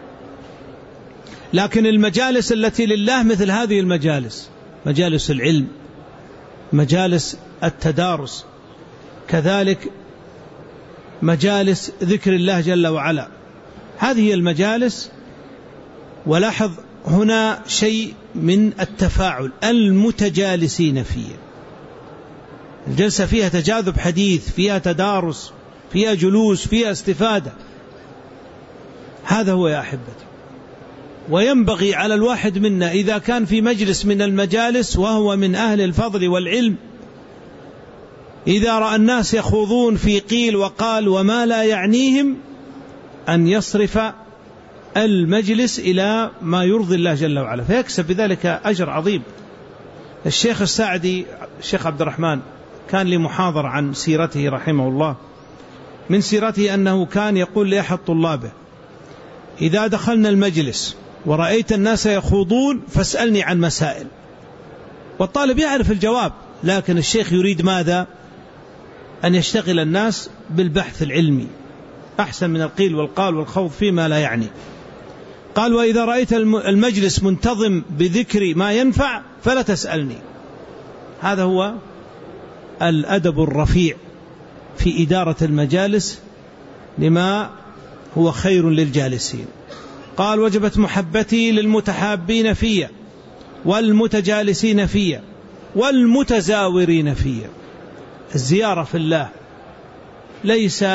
لكن المجالس التي لله مثل هذه المجالس، مجالس العلم، مجالس التدارس، كذلك مجالس ذكر الله جل وعلا، هذه المجالس. ولاحظ هنا شيء من التفاعل، المتجالسين فيه، الجلسة فيها تجاذب حديث، فيها تدارس، فيها جلوس، فيها استفادة. هذا هو يا أحبتي. وينبغي على الواحد منا إذا كان في مجلس من المجالس وهو من أهل الفضل والعلم، إذا رأى الناس يخوضون في قيل وقال وما لا يعنيهم، أن يصرف المجلس إلى ما يرضي الله جل وعلا، فيكسب بذلك أجر عظيم. الشيخ السعدي الشيخ عبد الرحمن كان لي محاضر عن سيرته رحمه الله. من سيرته أنه كان يقول لأحد طلابه: إذا دخلنا المجلس ورأيت الناس يخوضون فاسألني عن مسائل. والطالب يعرف الجواب، لكن الشيخ يريد ماذا؟ أن يشتغل الناس بالبحث العلمي، أحسن من القيل والقال والخوض فيما لا يعني. قال: وإذا رأيت المجلس منتظم بذكر ما ينفع فلا تسألني. هذا هو الأدب الرفيع في إدارة المجالس لما هو خير للجالسين. قال: وجبت محبتي للمتحابين فيا والمتجالسين فيا والمتزاورين فيا. الزيارة في الله ليس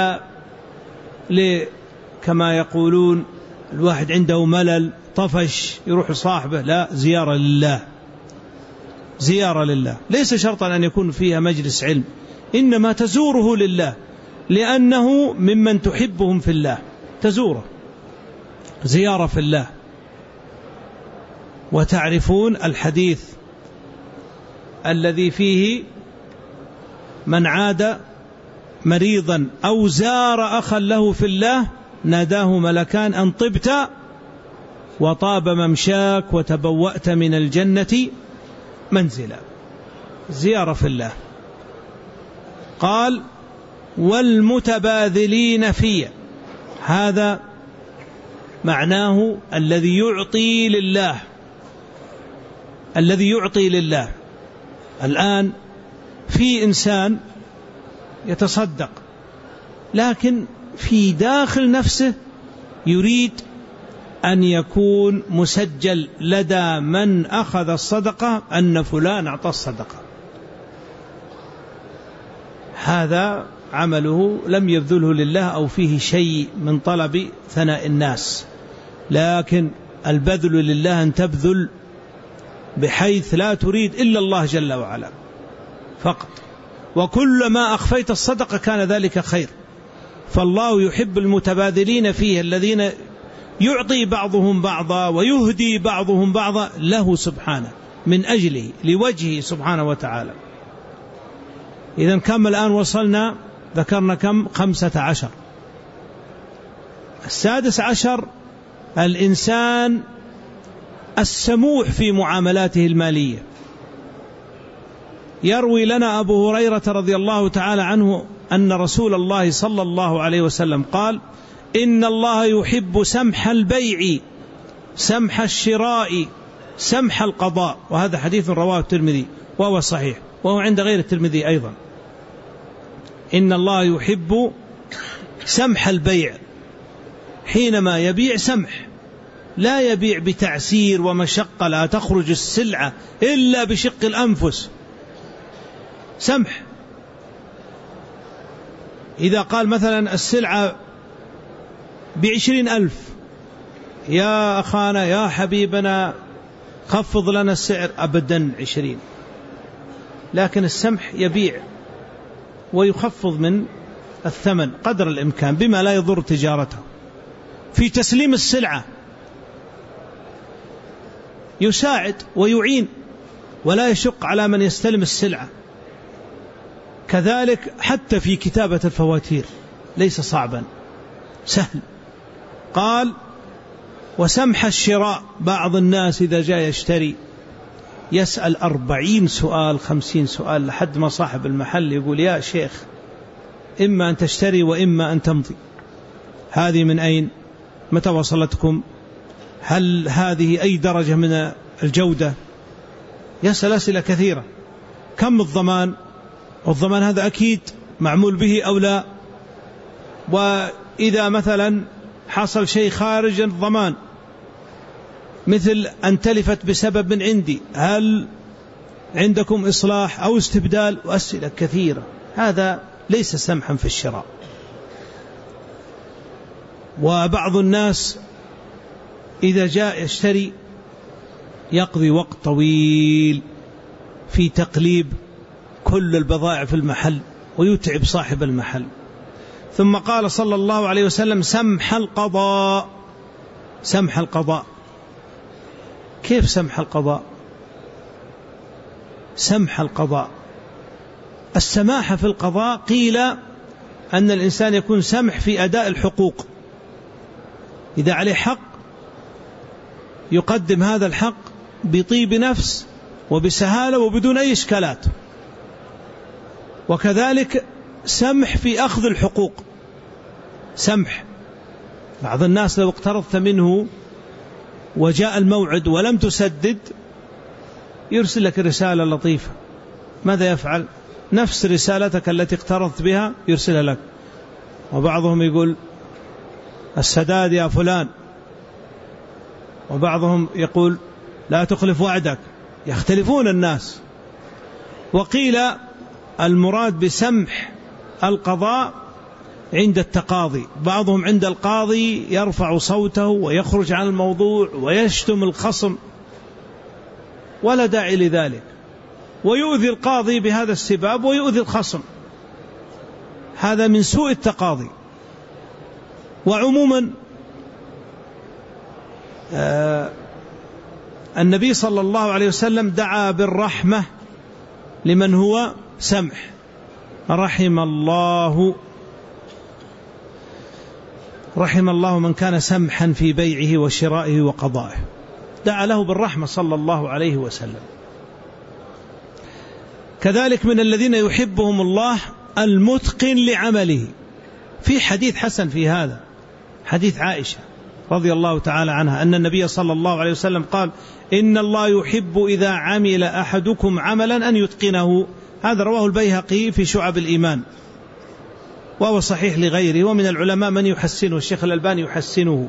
كما يقولون الواحد عنده ملل طفش يروح صاحبه، لا، زيارة لله. زيارة لله ليس شرطا أن يكون فيها مجلس علم، إنما تزوره لله، لأنه ممن تحبهم في الله، تزوره زيارة في الله. وتعرفون الحديث الذي فيه من عاد مريضا أو زار أخا له في الله ناداه ملكان أن طبت وطاب ممشاك وتبوأت من الجنة منزلا. زيارة في الله. قال: والمتباذلين فيه. هذا معناه الذي يعطي لله، الذي يعطي لله. الآن في إنسان يتصدق، لكن في داخل نفسه يريد أن يكون مسجل لدى من أخذ الصدقة أن فلان أعطى الصدقة. هذا عمله لم يبذله لله أو فيه شيء من طلب ثناء الناس. لكن البذل لله أن تبذل بحيث لا تريد إلا الله جل وعلا فقط، وكلما أخفيت الصدقة كان ذلك خير. فالله يحب المتبادلين فيه، الذين يعطي بعضهم بعضا ويهدي بعضهم بعضا له سبحانه من أجله لوجهه سبحانه وتعالى. إذن كم الآن وصلنا؟ ذكرنا كم؟ خمسة عشر. السادس عشر الإنسان السموح في معاملاته المالية. يروي لنا أبو هريرة رضي الله تعالى عنه أن رسول الله صلى الله عليه وسلم قال: إن الله يحب سمح البيع، سمح الشراء، سمح القضاء. وهذا حديث رواه الترمذي وهو صحيح، وهو عند غير الترمذي أيضا. إن الله يحب سمح البيع، حينما يبيع سمح، لا يبيع بتعسير ومشقة، لا تخرج السلعة إلا بشق الأنفس، سمح. إذا قال مثلا السلعة بعشرين ألف، يا أخانا يا حبيبنا خفض لنا السعر، أبدا عشرين. لكن السمح يبيع ويخفض من الثمن قدر الإمكان بما لا يضر تجارته. في تسليم السلعة يساعد ويعين ولا يشق على من يستلم السلعة. كذلك حتى في كتابة الفواتير ليس صعبا، سهل. قال وسمح الشراء، بعض الناس إذا جاء يشتري يسأل أربعين سؤال خمسين سؤال لحد ما صاحب المحل يقول يا شيخ إما أن تشتري وإما أن تمضي، هذه من أين؟ متى وصلتكم؟ هل هذه أي درجة من الجودة؟ يسأل أسئلة كثيرة. كم الضمان؟ والضمان هذا أكيد معمول به أو لا؟ وإذا مثلا حصل شيء خارج الضمان مثل أن تلفت بسبب من عندي، هل عندكم إصلاح أو استبدال؟ وأسئلة كثيرة. هذا ليس سمحا في الشراء. وبعض الناس إذا جاء يشتري يقضي وقت طويل في تقليب كل البضائع في المحل ويتعب صاحب المحل. ثم قال صلى الله عليه وسلم سمح القضاء. سمح القضاء، كيف سمح القضاء؟ سمح القضاء، السماحة في القضاء قيل أن الإنسان يكون سمح في أداء الحقوق، إذا عليه حق يقدم هذا الحق بطيب نفس وبسهالة وبدون أي إشكالات. وكذلك سمح في أخذ الحقوق، سمح. بعض الناس لو اقترضت منه وجاء الموعد ولم تسدد يرسل لك رسالة لطيفة، ماذا يفعل؟ نفس رسالتك التي اقترضت بها يرسلها لك. وبعضهم يقول السداد يا فلان، وبعضهم يقول لا تخلف وعدك، يختلفون الناس. وقيل المراد بسمح القضاء عند التقاضي، بعضهم عند القاضي يرفع صوته ويخرج عن الموضوع ويشتم الخصم ولا داعي لذلك، ويؤذي القاضي بهذا السباب ويؤذي الخصم، هذا من سوء التقاضي. وعموما آه النبي صلى الله عليه وسلم دعا بالرحمة لمن هو سمح، رحم الله رحم الله من كان سمحا في بيعه وشرائه وقضائه، دعا له بالرحمة صلى الله عليه وسلم. كذلك من الذين يحبهم الله المتقن لعمله، في حديث حسن في هذا، حديث عائشة رضي الله تعالى عنها أن النبي صلى الله عليه وسلم قال إن الله يحب إذا عمل أحدكم عملا أن يتقنه. هذا رواه البيهقي في شعب الإيمان وهو صحيح لغيره، ومن العلماء من يحسنه، الشيخ الألباني يحسنه.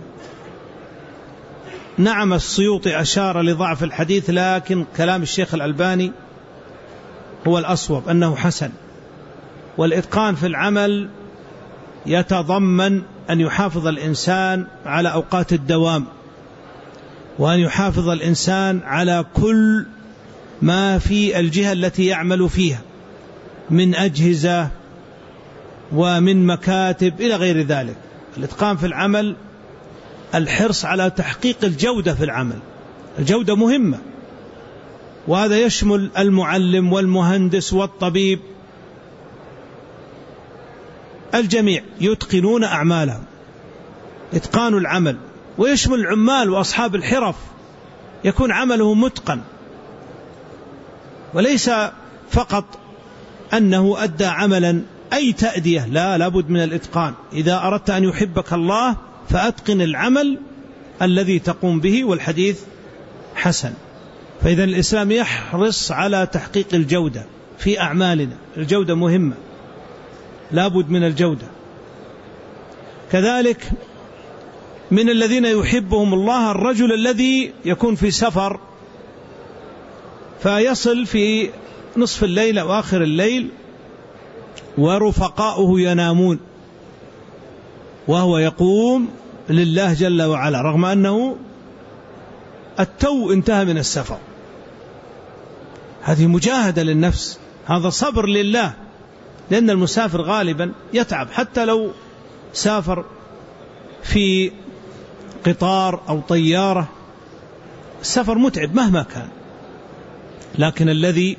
نعم السيوطي أشار لضعف الحديث، لكن كلام الشيخ الألباني هو الأصوب أنه حسن. والإتقان في العمل يتضمن أن يحافظ الإنسان على أوقات الدوام، وأن يحافظ الإنسان على كل ما في الجهة التي يعمل فيها من أجهزة ومن مكاتب إلى غير ذلك. الإتقان في العمل الحرص على تحقيق الجودة في العمل، الجودة مهمة، وهذا يشمل المعلم والمهندس والطبيب، الجميع يتقنون أعمالهم، إتقان العمل. ويشمل العمال وأصحاب الحرف، يكون عمله متقن، وليس فقط أنه أدى عملا أي تأدية، لا، لابد من الإتقان. إذا أردت أن يحبك الله فأتقن العمل الذي تقوم به. والحديث حسن. فإذا الإسلام يحرص على تحقيق الجودة في أعمالنا، الجودة مهمة، لابد من الجودة. كذلك من الذين يحبهم الله الرجل الذي يكون في سفر فيصل في نصف الليل أو آخر الليل ورفقاؤه ينامون وهو يقوم لله جل وعلا رغم أنه التو انتهى من السفر. هذه مجاهدة للنفس، هذا صبر لله، لأن المسافر غالبا يتعب، حتى لو سافر في قطار أو طيارة السفر متعب مهما كان، لكن الذي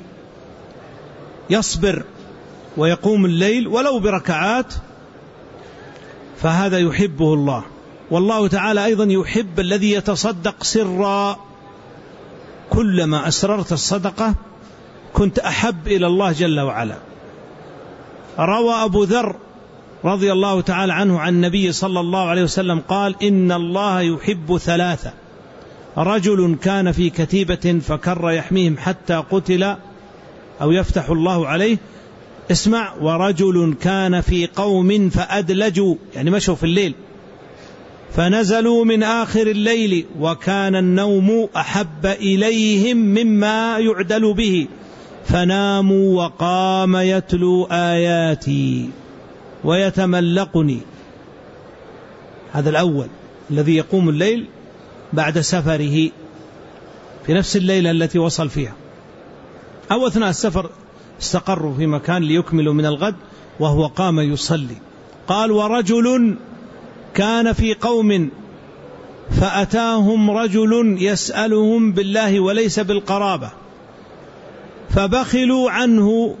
يصبر ويقوم الليل ولو بركعات فهذا يحبه الله. والله تعالى أيضا يحب الذي يتصدق سرا، كلما أسررت الصدقة كنت أحب إلى الله جل وعلا. روى أبو ذر رضي الله تعالى عنه عن النبي صلى الله عليه وسلم قال: إن الله يحب ثلاثة: رجل كان في كتيبة فكر يحميهم حتى قتل أو يفتح الله عليه، اسمع، ورجل كان في قوم فأدلجوا، يعني مشوا في الليل، فنزلوا من آخر الليل وكان النوم أحب إليهم مما يعدل به، فناموا وقام يتلو آياتي ويتملقني. هذا الأول الذي يقوم الليل بعد سفره في نفس الليلة التي وصل فيها، أو أثناء السفر استقروا في مكان ليكملوا من الغد وهو قام يصلي. قال: ورجل كان في قوم فأتاهم رجل يسألهم بالله وليس بالقرابة فبخلوا عنه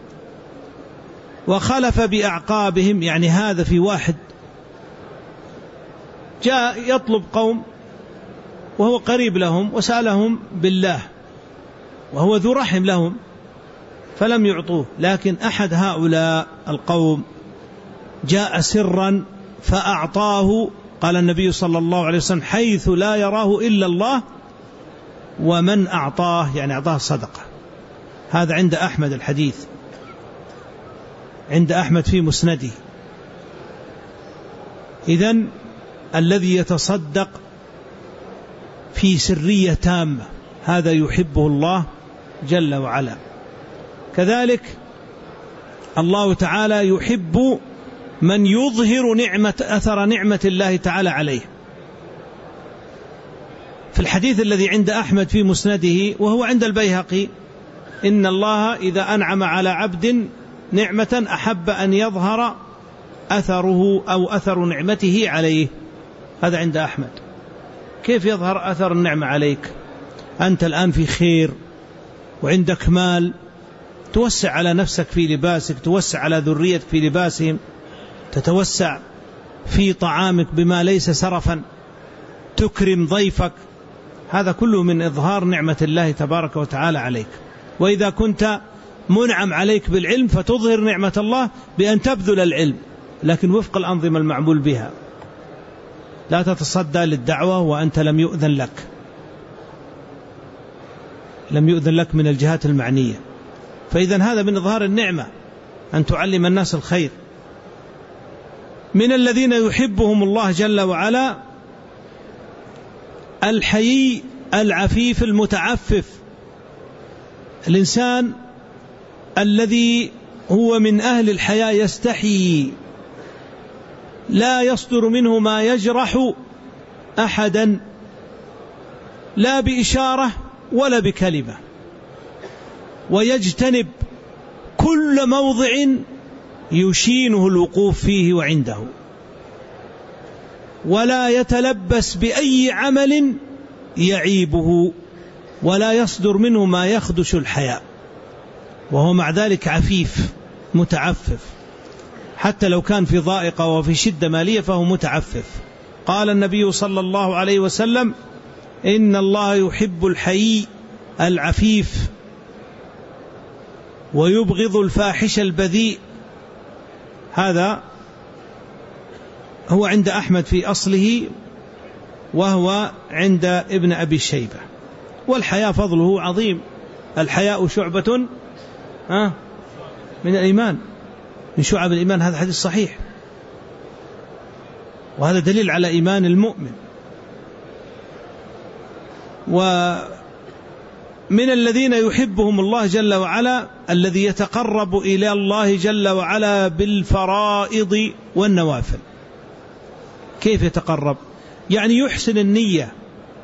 وخلف بأعقابهم. يعني هذا في واحد جاء يطلب قوم وهو قريب لهم وسألهم بالله وهو ذو رحم لهم فلم يعطوه، لكن أحد هؤلاء القوم جاء سرا فأعطاه. قال النبي صلى الله عليه وسلم: حيث لا يراه إلا الله، ومن أعطاه يعني أعطاه صدقة. هذا عند أحمد الحديث، عند أحمد في مسنده. إذن الذي يتصدق في سرية تامة هذا يحبه الله جل وعلا. كذلك الله تعالى يحب من يظهر نعمة أثر نعمة الله تعالى عليه. في الحديث الذي عند أحمد في مسنده وهو عند البيهقي: إن الله إذا أنعم على عبد نعمة أحب أن يظهر أثره أو أثر نعمته عليه. هذا عند أحمد. كيف يظهر أثر النعمة عليك؟ أنت الآن في خير وعندك مال، توسع على نفسك في لباسك، توسع على ذريتك في لباسهم، تتوسع في طعامك بما ليس سرفا، تكرم ضيفك، هذا كله من إظهار نعمة الله تبارك وتعالى عليك. وإذا كنت منعم عليك بالعلم فتظهر نعمة الله بأن تبذل العلم، لكن وفق الأنظمة المعمول بها، لا تتصدى للدعوة وأنت لم يؤذن لك لم يؤذن لك من الجهات المعنية. فإذا هذا من إظهار النعمة أن تعلم الناس الخير. من الذين يحبهم الله جل وعلا الحيي العفيف المتعفف، الإنسان الذي هو من أهل الحياء يستحيي، لا يصدر منه ما يجرح أحدا لا بإشارة ولا بكلمة، ويجتنب كل موضع يشينه الوقوف فيه وعنده، ولا يتلبس بأي عمل يعيبه، ولا يصدر منه ما يخدش الحياء، وهو مع ذلك عفيف متعفف، حتى لو كان في ضائقة وفي شدة مالية فهو متعفف. قال النبي صلى الله عليه وسلم: إن الله يحب الحيي العفيف ويبغض الفاحش البذيء. هذا هو عند أحمد في أصله، وهو عند ابن أبي شيبة. والحياء فضله عظيم، الحياء شعبة من الإيمان، من شعب الإيمان، هذا حديث صحيح، وهذا دليل على إيمان المؤمن. ومن الذين يحبهم الله جل وعلا الذي يتقرب إلى الله جل وعلا بالفرائض والنوافل. كيف يتقرب؟ يعني يحسن النية،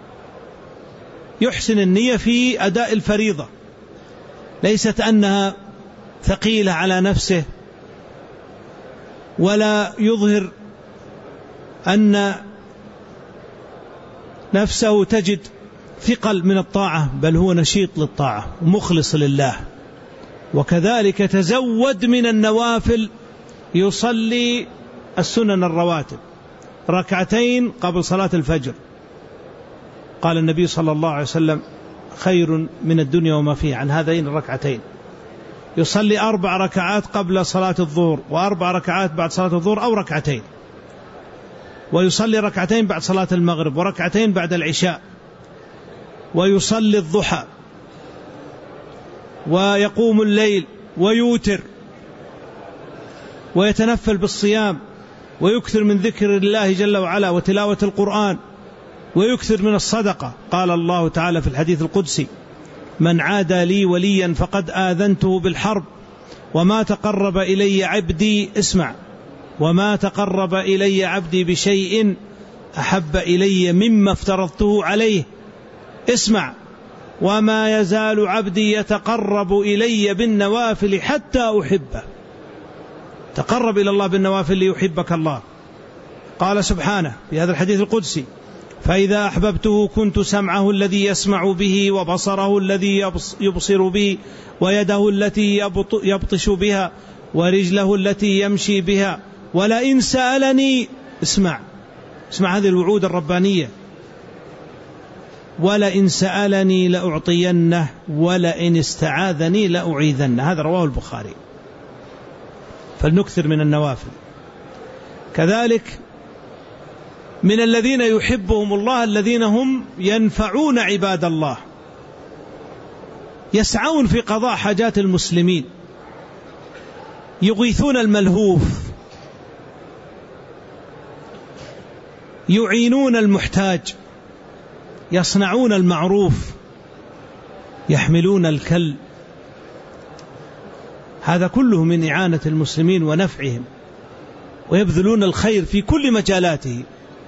يحسن النية في أداء الفريضة، ليست أنها ثقيلة على نفسه، ولا يظهر أن نفسه تجد ثقل من الطاعة، بل هو نشيط للطاعة ومخلص لله. وكذلك تزود من النوافل، يصلي السنن الرواتب ركعتين قبل صلاة الفجر، قال النبي صلى الله عليه وسلم خير من الدنيا وما فيها عن هذين الركعتين. يصلي أربع ركعات قبل صلاة الظهر، وأربع ركعات بعد صلاة الظهر أو ركعتين، ويصلي ركعتين بعد صلاة المغرب وركعتين بعد العشاء، ويصلي الضحى، ويقوم الليل ويوتر، ويتنفل بالصيام، ويكثر من ذكر الله جل وعلا وتلاوة القرآن، ويكثر من الصدقة. قال الله تعالى في الحديث القدسي: من عادى لي وليا فقد آذنته بالحرب، وما تقرب إلي عبدي اسمع وما تقرب إلي عبدي بشيء أحب إلي مما افترضته عليه اسمع وما يزال عبدي يتقرب إلي بالنوافل حتى أحبه. تقرب إلى الله بالنوافل ليحبك الله. قال سبحانه في هذا الحديث القدسي: فإذا أحببته كنت سمعه الذي يسمع به، وبصره الذي يبصر به، ويده التي يبطش بها، ورجله التي يمشي بها، ولئن سألني اسمع اسمع هذه الوعود الربانية: ولئن سألني لأعطينه، ولئن استعاذني لأعيذنه. هذا رواه البخاري. فلنكثر من النوافل. كذلك من الذين يحبهم الله الذين هم ينفعون عباد الله، يسعون في قضاء حاجات المسلمين، يغيثون الملهوف، يعينون المحتاج، يصنعون المعروف، يحملون الكل. هذا كله من إعانة المسلمين ونفعهم، ويبذلون الخير في كل مجالاته.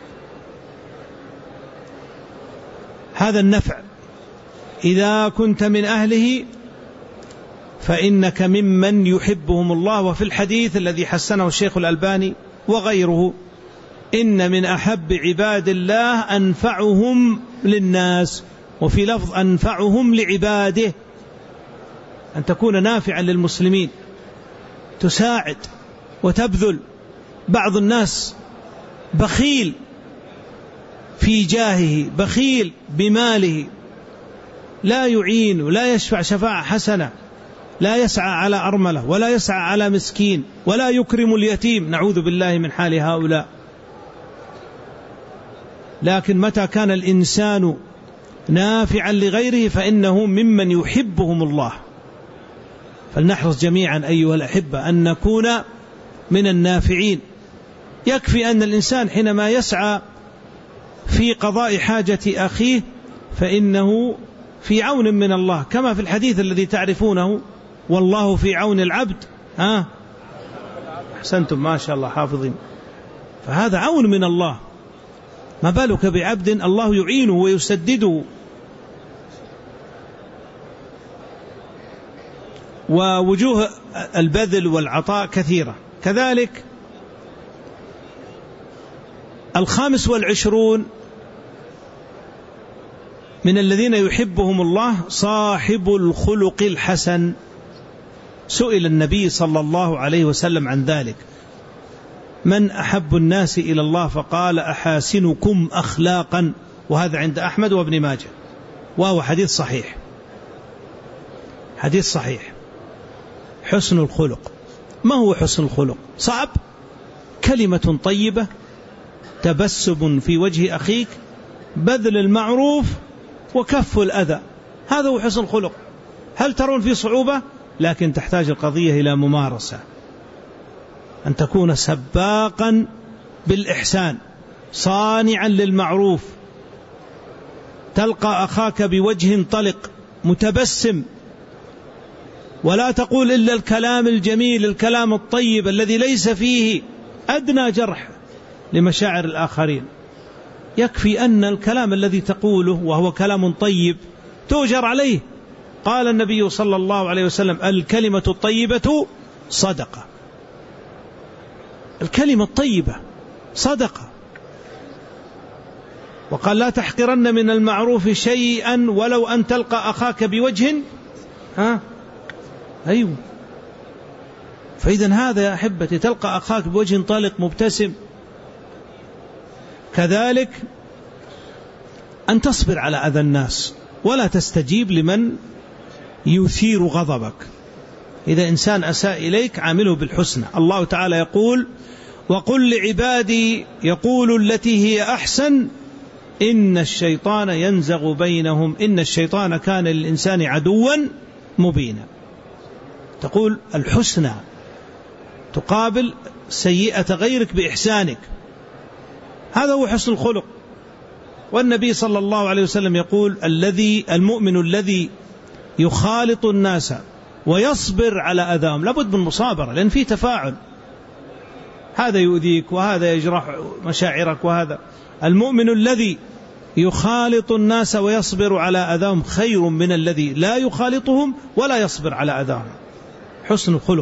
هذا النفع إذا كنت من أهله فإنك ممن يحبهم الله. وفي الحديث الذي حسنه الشيخ الألباني وغيره: إن من أحب عباد الله أنفعهم للناس، وفي لفظ أنفعهم لعباده. أن تكون نافعا للمسلمين، تساعد وتبذل. بعض الناس بخيل في جاهه، بخيل بماله، لا يعين ولا يشفع شفاعة حسنة، لا يسعى على أرملة ولا يسعى على مسكين ولا يكرم اليتيم، نعوذ بالله من حال هؤلاء. لكن متى كان الإنسان نافعا لغيره فإنه ممن يحبهم الله. فلنحرص جميعا أيها الأحبة أن نكون من النافعين. يكفي أن الإنسان حينما يسعى في قضاء حاجة أخيه فإنه في عون من الله، كما في الحديث الذي تعرفونه: والله في عون العبد ها أحسنتم ما شاء الله حافظين. فهذا عون من الله، ما بالك بعبد الله يعينه ويسدده. ووجوه البذل والعطاء كثيرة. كذلك الخامس والعشرون من الذين يحبهم الله صاحب الخلق الحسن. سئل النبي صلى الله عليه وسلم عن ذلك: من أحب الناس إلى الله؟ فقال: أحاسنكم أخلاقا. وهذا عند أحمد وابن ماجه، وهو حديث صحيح، حديث صحيح. حسن الخلق. ما هو حسن الخلق؟ صعب. كلمة طيبة، تبسم في وجه أخيك، بذل المعروف، وكف الأذى. هذا هو حسن الخلق. هل ترون في صعوبة؟ لكن تحتاج القضية إلى ممارسة، أن تكون سباقا بالإحسان، صانعا للمعروف، تلقى أخاك بوجه طلق متبسم، ولا تقول إلا الكلام الجميل، الكلام الطيب الذي ليس فيه أدنى جرح لمشاعر الآخرين. يكفي أن الكلام الذي تقوله وهو كلام طيب تؤجر عليه. قال النبي صلى الله عليه وسلم: الكلمة الطيبة صدقة. الكلمة الطيبة صدقة. وقال لا تحقرن من المعروف شيئا ولو أن تلقى أخاك بوجه ها أيوه. فإذا هذا يا أحبتي تلقى أخاك بوجه طلق مبتسم. كذلك أن تصبر على أذى الناس ولا تستجيب لمن يثير غضبك. إذا إنسان أساء إليك عامله بالحسنى. الله تعالى يقول وقل لعبادي يقول التي هي أحسن إن الشيطان ينزغ بينهم إن الشيطان كان للإنسان عدوا مبينا. تقول الحسنى تقابل سيئة غيرك بإحسانك، هذا هو حسن الخلق. والنبي صلى الله عليه وسلم يقول الذي المؤمن الذي يخالط الناس ويصبر على أذاهم، لابد من مصابرة لأن في تفاعل، هذا يؤذيك وهذا يجرح مشاعرك وهذا. المؤمن الذي يخالط الناس ويصبر على أذاهم خير من الذي لا يخالطهم ولا يصبر على أذاهم. حسن الخلق.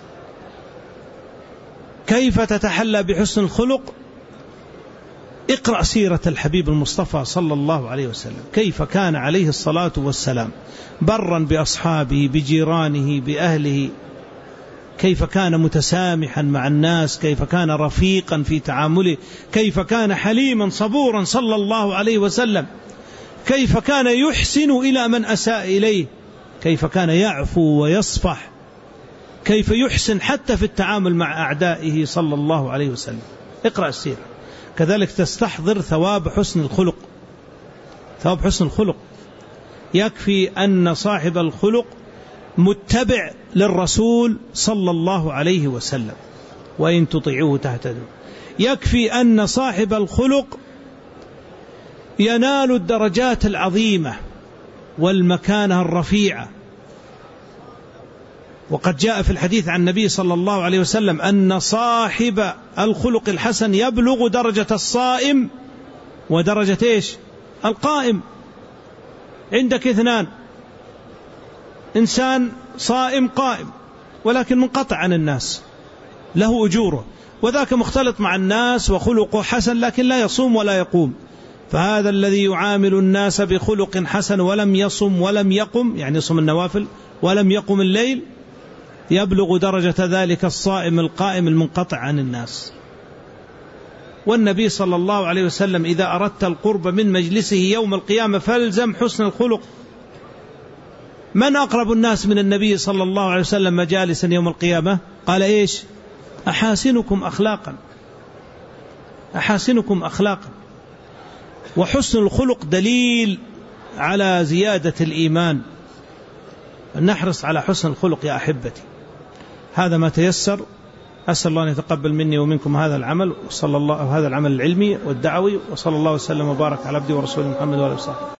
كيف تتحلى بحسن الخلق؟ اقرأ سيرة الحبيب المصطفى صلى الله عليه وسلم، كيف كان عليه الصلاة والسلام برا بأصحابه بجيرانه بأهله، كيف كان متسامحا مع الناس، كيف كان رفيقا في تعامله، كيف كان حليما صبورا صلى الله عليه وسلم، كيف كان يحسن إلى من أساء إليه، كيف كان يعفو ويصفح، كيف يحسن حتى في التعامل مع أعدائه صلى الله عليه وسلم. اقرأ السيرة. كذلك تستحضر ثواب حسن الخلق. ثواب حسن الخلق يكفي أن صاحب الخلق متبع للرسول صلى الله عليه وسلم وإن تطيعوه تهتدوا. يكفي أن صاحب الخلق ينال الدرجات العظيمة والمكانة الرفيعة. وقد جاء في الحديث عن النبي صلى الله عليه وسلم أن صاحب الخلق الحسن يبلغ درجة الصائم ودرجة إيش؟ القائم. عندك اثنان، إنسان صائم قائم ولكن منقطع عن الناس له أجوره، وذاك مختلط مع الناس وخلقه حسن لكن لا يصوم ولا يقوم. فهذا الذي يعامل الناس بخلق حسن ولم يصم ولم يقم، يعني يصوم النوافل ولم يقم الليل، يبلغ درجة ذلك الصائم القائم المنقطع عن الناس. والنبي صلى الله عليه وسلم إذا أردت القرب من مجلسه يوم القيامة فالزم حسن الخلق. من أقرب الناس من النبي صلى الله عليه وسلم مجالسا يوم القيامة؟ قال إيش؟ أحاسنكم أخلاقا. أحاسنكم أخلاقا. وحسن الخلق دليل على زيادة الإيمان. نحرص على حسن الخلق يا أحبتي. هذا ما تيسر. أسأل الله أن يتقبل مني ومنكم هذا العمل وصلى الله هذا العمل العلمي والدعوي، وصلى الله وسلم وبارك على عبده ورسوله محمد وعلى آله وصحبه.